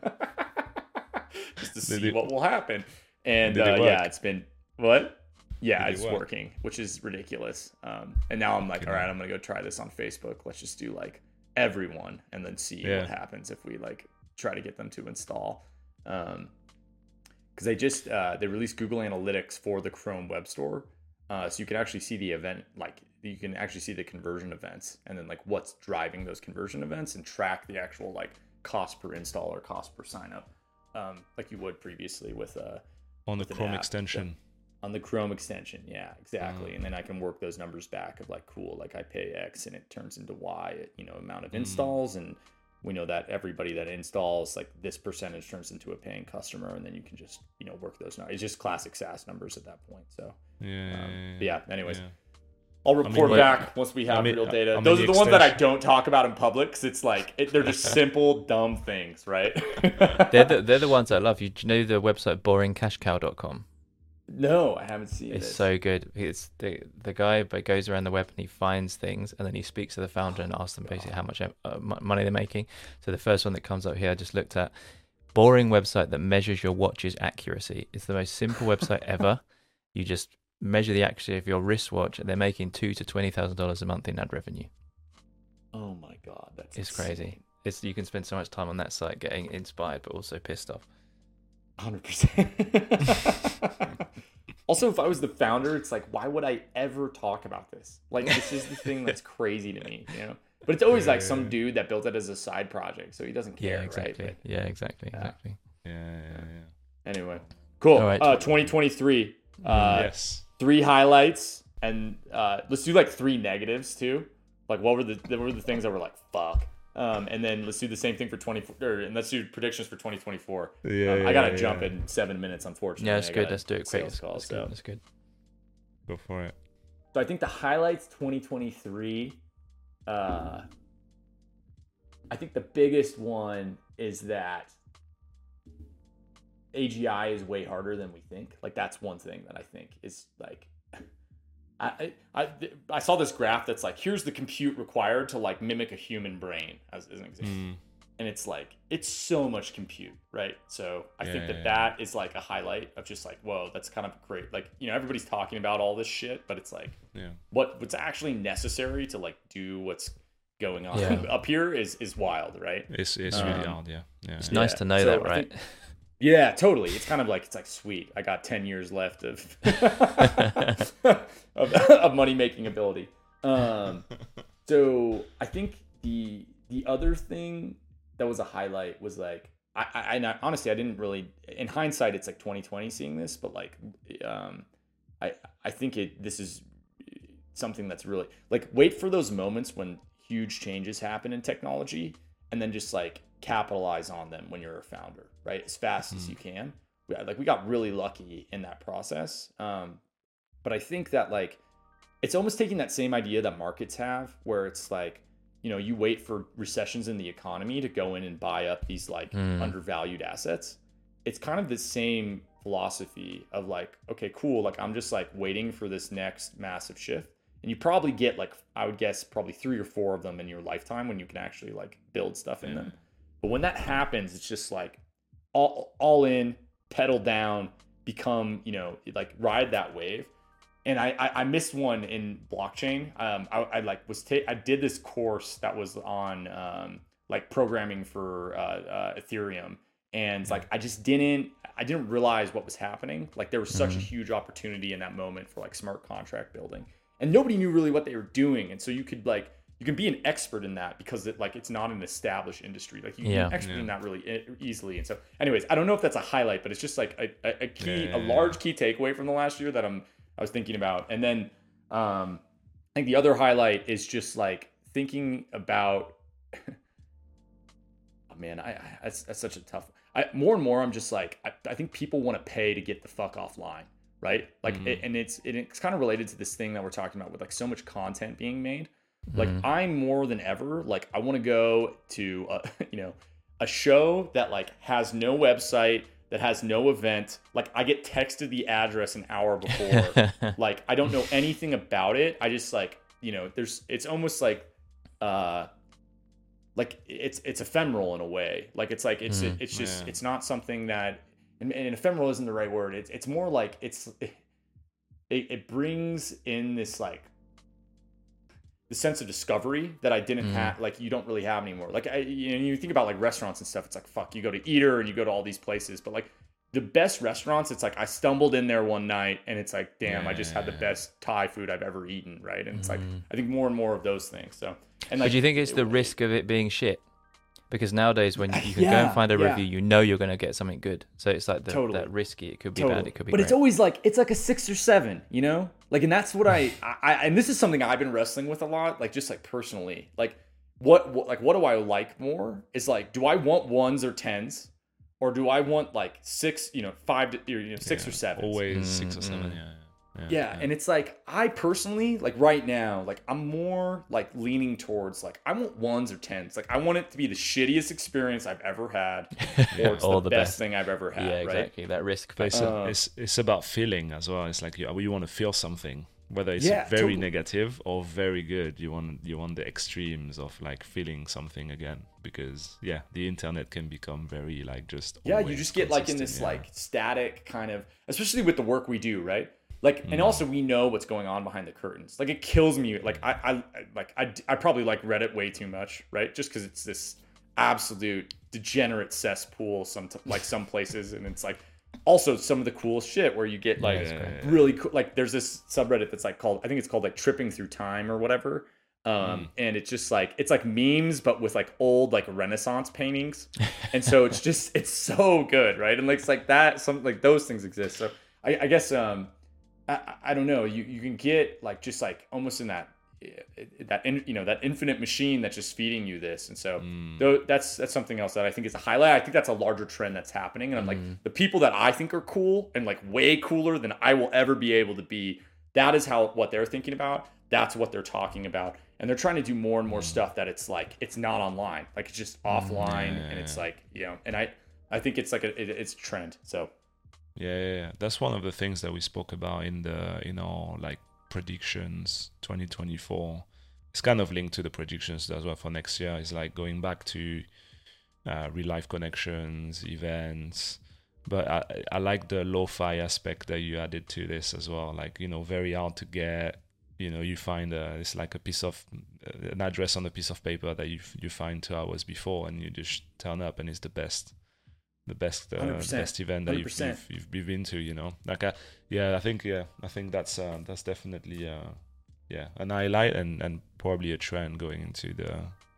just to see what will happen. And uh, yeah, it's been, what? Yeah, it's work? working, which is ridiculous. Um, and now I'm like, okay. all right, I'm going to go try this on Facebook. Let's just do like everyone and then see yeah. what happens if we like try to get them to install. Um, because they just, uh, they released Google Analytics for the Chrome Web Store. Uh, so you can actually see the event, like you can actually see the conversion events and then like what's driving those conversion events and track the actual like cost per install or cost per sign up. Um, like you would previously with uh on the Chrome extension. On the Chrome extension, yeah, exactly. Mm. And then I can work those numbers back of like, cool, like I pay X and it turns into Y, you know, amount of Mm. installs. And we know that everybody that installs, like this percentage turns into a paying customer. And then you can just, you know, work those numbers. It's just classic SaaS numbers at that point. So, Yeah. um, but yeah, anyways, yeah. I'll report like- back once we have I mean- real data. I mean, Those the are the ones that I extension- don't talk about in public because it's like, it, they're just simple, dumb things, right? They're the, they're the ones I love. You, do you know the website boring cash cow dot com? No, I haven't seen it. It's so good. It's the the guy but goes around the web and he finds things and then he speaks to the founder and asks them basically how much uh, m- money they're making. So the first one that comes up here, I just looked at, boring website that measures your watch's accuracy. It's the most simple website ever. You just measure the accuracy of your wristwatch and they're making two to twenty thousand dollars a month in ad revenue. Oh my god, that's It's insane. crazy. It's you can spend so much time on that site getting inspired but also pissed off. one hundred percent. Also, if I was the founder, it's like, why would I ever talk about this? Like, this is the thing that's crazy to me, you know? But it's always like some dude that built it as a side project, so he doesn't care, Yeah, exactly. right? Yeah, exactly. Yeah. Exactly. Yeah, yeah, But anyway, cool. All right. Uh, twenty twenty-three. yeah. Uh, yes. Three highlights, and uh, let's do like three negatives too. Like, what were the what were the things that were like, fuck? Um, and then let's do the same thing for twenty, or, and let's do predictions for twenty twenty-four. Yeah, Um, yeah, I gotta yeah, jump yeah. in seven minutes, unfortunately. Yeah, that's I good. got a Let's do it quick. sales That's, call, that's so. good. That's good. Go for it. So I think the highlights twenty twenty-three, uh, I think the biggest one is that A G I is way harder than we think. Like, that's one thing that I think is like, I, I, I saw this graph that's like, here's the compute required to like mimic a human brain as, as an example. Mm. And it's like, it's so much compute, right? So I Yeah, think that yeah, that is like a highlight of just like, whoa, that's kind of great. Like, you know, everybody's talking about all this shit, but it's like, Yeah. what what's actually necessary to like do what's going on Yeah. up here is is wild, right? It's it's Um, really hard. Yeah. Yeah. It's yeah. nice Yeah, to know so that, I right? think- Yeah, totally. It's kind of like, it's like, sweet, I got ten years left of of, of money making ability. Um, so I think the the other thing that was a highlight was like, I, I and I, honestly I didn't really, in hindsight it's like twenty twenty seeing this, but like um, I I think it this is something that's really like, wait for those moments when huge changes happen in technology and then just like capitalize on them when you're a founder, right? As fast as Mm. you can. We, like we got really lucky in that process. Um, but I think that like, it's almost taking that same idea that markets have where it's like, you know, you wait for recessions in the economy to go in and buy up these like Mm. undervalued assets. It's kind of the same philosophy of like, okay, cool. Like I'm just like waiting for this next massive shift. And you probably get like, I would guess probably three or four of them in your lifetime when you can actually like build stuff in Yeah. them. But when that happens, it's just like all, all in, pedal down, become, you know, like ride that wave. And I, I, I missed one in blockchain. Um, I, I like was ta- I did this course that was on um, like programming for uh, uh, Ethereum, and it's like I just didn't I didn't realize what was happening. Like there was such a Mhm. huge opportunity in that moment for like smart contract building, and nobody knew really what they were doing. And so you could like you can be an expert in that because it like it's not an established industry. Like you can Yeah. be an expert Yeah. in that really e- easily. And so, anyways, I don't know if that's a highlight, but it's just like a, a, a key, Yeah, yeah, a yeah. large key takeaway from the last year that I'm I was thinking about. And then um, I think the other highlight is just like thinking about. Oh man, I, I that's, that's such a tough. I more and more I'm just like I, I think people want to pay to get the fuck offline, right? Like, Mhm. it, and it's and it's kind of related to this thing that we're talking about with like so much content being made. Like Mhm. I'm more than ever like I want to go to a, you know a show that like has no website, that has no event. Like I get texted the address an hour before. Like I don't know anything about it. I just like, you know, there's it's almost like uh like it's it's ephemeral in a way. Like it's like it's Mhm. it's just Yeah. it's not something that and, and ephemeral isn't the right word. It's it's more like it's it, it brings in this like the sense of discovery that I didn't Mm. have, like you don't really have anymore. Like I, you know, you think about like restaurants and stuff. It's like fuck, you go to Eater and you go to all these places, but like the best restaurants, it's like I stumbled in there one night and it's like, damn, I just had the Yeah. best Thai food I've ever eaten, right? And it's like Mm. I think more and more of those things. So, and like, But do you think it's the it- risk of it being shit? Because nowadays, when you can yeah, go and find a yeah. review, you know you're going to get something good. So it's like the, Totally. that risky. It could be Totally. bad. It could be but great. It's always like it's like a six or seven, you know, like, and that's what I, I and this is something I've been wrestling with a lot, like just like personally, like what, what like what do I like more is like, do I want ones or tens, or do I want like six, you know, five to you know six yeah, or seven, always Mm, six or seven. mm. Yeah, yeah, yeah, and it's like I personally like right now, like I'm more like leaning towards like I want ones or tens. Like I want it to be the shittiest experience I've ever had, or it's All the, the best, best. thing I've ever had. Yeah, right? exactly. That risk But it's, factor. a- Uh, it's it's about feeling as well. It's like you you want to feel something, whether it's Yeah, very totally. negative or very good. You want you want the extremes of like feeling something again, because yeah, the internet can become very like just Yeah, you always just get like in this consistent, yeah. like static kind of, especially with the work we do, right? Like, and Mm. also we know what's going on behind the curtains. Like, it kills me. Like, I, I, I like, I, I probably like Reddit way too much, right? Just because it's this absolute degenerate cesspool, some like some places, and it's like also some of the coolest shit where you get like Yeah, yeah, yeah. really cool. Like, there's this subreddit that's like called, I think it's called like Tripping Through Time or whatever. Um, Mm. and it's just like it's like memes, but with like old like Renaissance paintings, and so it's just it's so good, right? And like it's like that, some like those things exist. So I, I guess um, I, I don't know. You you can get like just like almost in that that in, you know that infinite machine that's just feeding you this, and so Mm. though that's that's something else that I think is a highlight. I think that's a larger trend that's happening, and I'm like Mm. the people that I think are cool and like way cooler than I will ever be able to be. That is how what they're thinking about. That's what they're talking about. And they're trying to do more and more stuff that it's like it's not online, like it's just offline, yeah, and it's yeah. like you know. And I, I think it's like a it, it's a trend. So Yeah, yeah, yeah, that's one of the things that we spoke about in the in our like predictions twenty twenty-four. It's kind of linked to the predictions as well for next year. It's like going back to uh, real life connections, events. But I I like the lo-fi aspect that you added to this as well. Like, you know, very hard to get. You know, you find a, it's like a piece of uh, an address on a piece of paper that you you find two hours before, and you just turn up, and it's the best, the best, uh, one hundred percent, best event that one hundred you've, percent. you've you've you've been to. You know, like I, yeah, I think yeah, I think that's uh, that's definitely uh, yeah, an highlight and and probably a trend going into the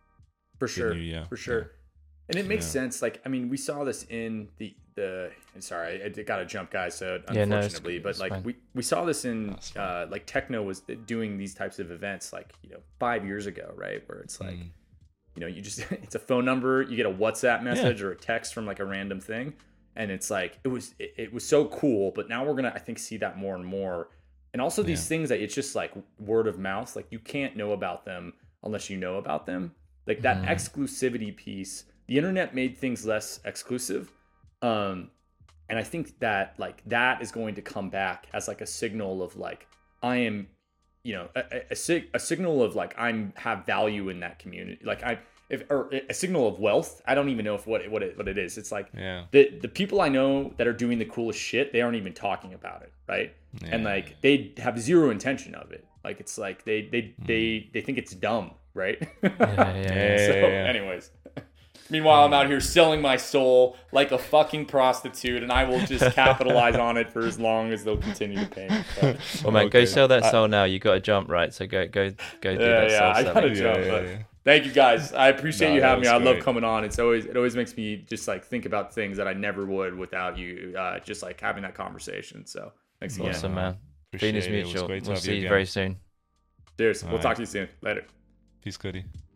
for the sure, new year. for sure. And it makes Yeah. sense. Like I mean, we saw this in the the. And sorry, I, I got to jump, guys. So Yeah, no, it's unfortunately, good, but it's like fine. we we saw this in That's fine. uh, like techno was doing these types of events like you know five years ago, right? Where it's like. Mm. You know, you just it's a phone number, you get a WhatsApp message or a text from like a random thing, and it's like it was it, it was so cool. But now we're gonna I think see that more and more, and also these Yeah. things that it's just like word of mouth, like you can't know about them unless you know about them. Like that Mhm. exclusivity piece, the internet made things less exclusive, um, and I think that like that is going to come back as like a signal of like I am. You know, a, a, a, sig- a signal of like I'm have value in that community. Like I, if or a signal of wealth. I don't even know if what what it what it is. It's like Yeah. the the people I know that are doing the coolest shit. They aren't even talking about it, right? And Yeah. like they have zero intention of it. Like it's like they they they they think it's dumb, right? Yeah, yeah, yeah. So, Yeah, yeah, yeah. anyways. Meanwhile, I'm out here selling my soul like a fucking prostitute, and I will just capitalize on it for as long as they'll continue to pay me. So, Well, man, go Okay. sell that Uh, soul now. You got to jump, right? So go, go, go do Yeah, that yeah, soul I selling. gotta Yeah, jump. yeah, but yeah. Thank you guys. I appreciate No, you that having me. was I love great. coming on. It's always it always makes me just like think about things that I never would without you. Uh, just like having that conversation. So thanks again. Awesome, man. Appreciate Venus it. It was Mutual. great to We'll have see you again. very soon. Cheers. We'll All talk right. to you soon. Later. Peace, Cody.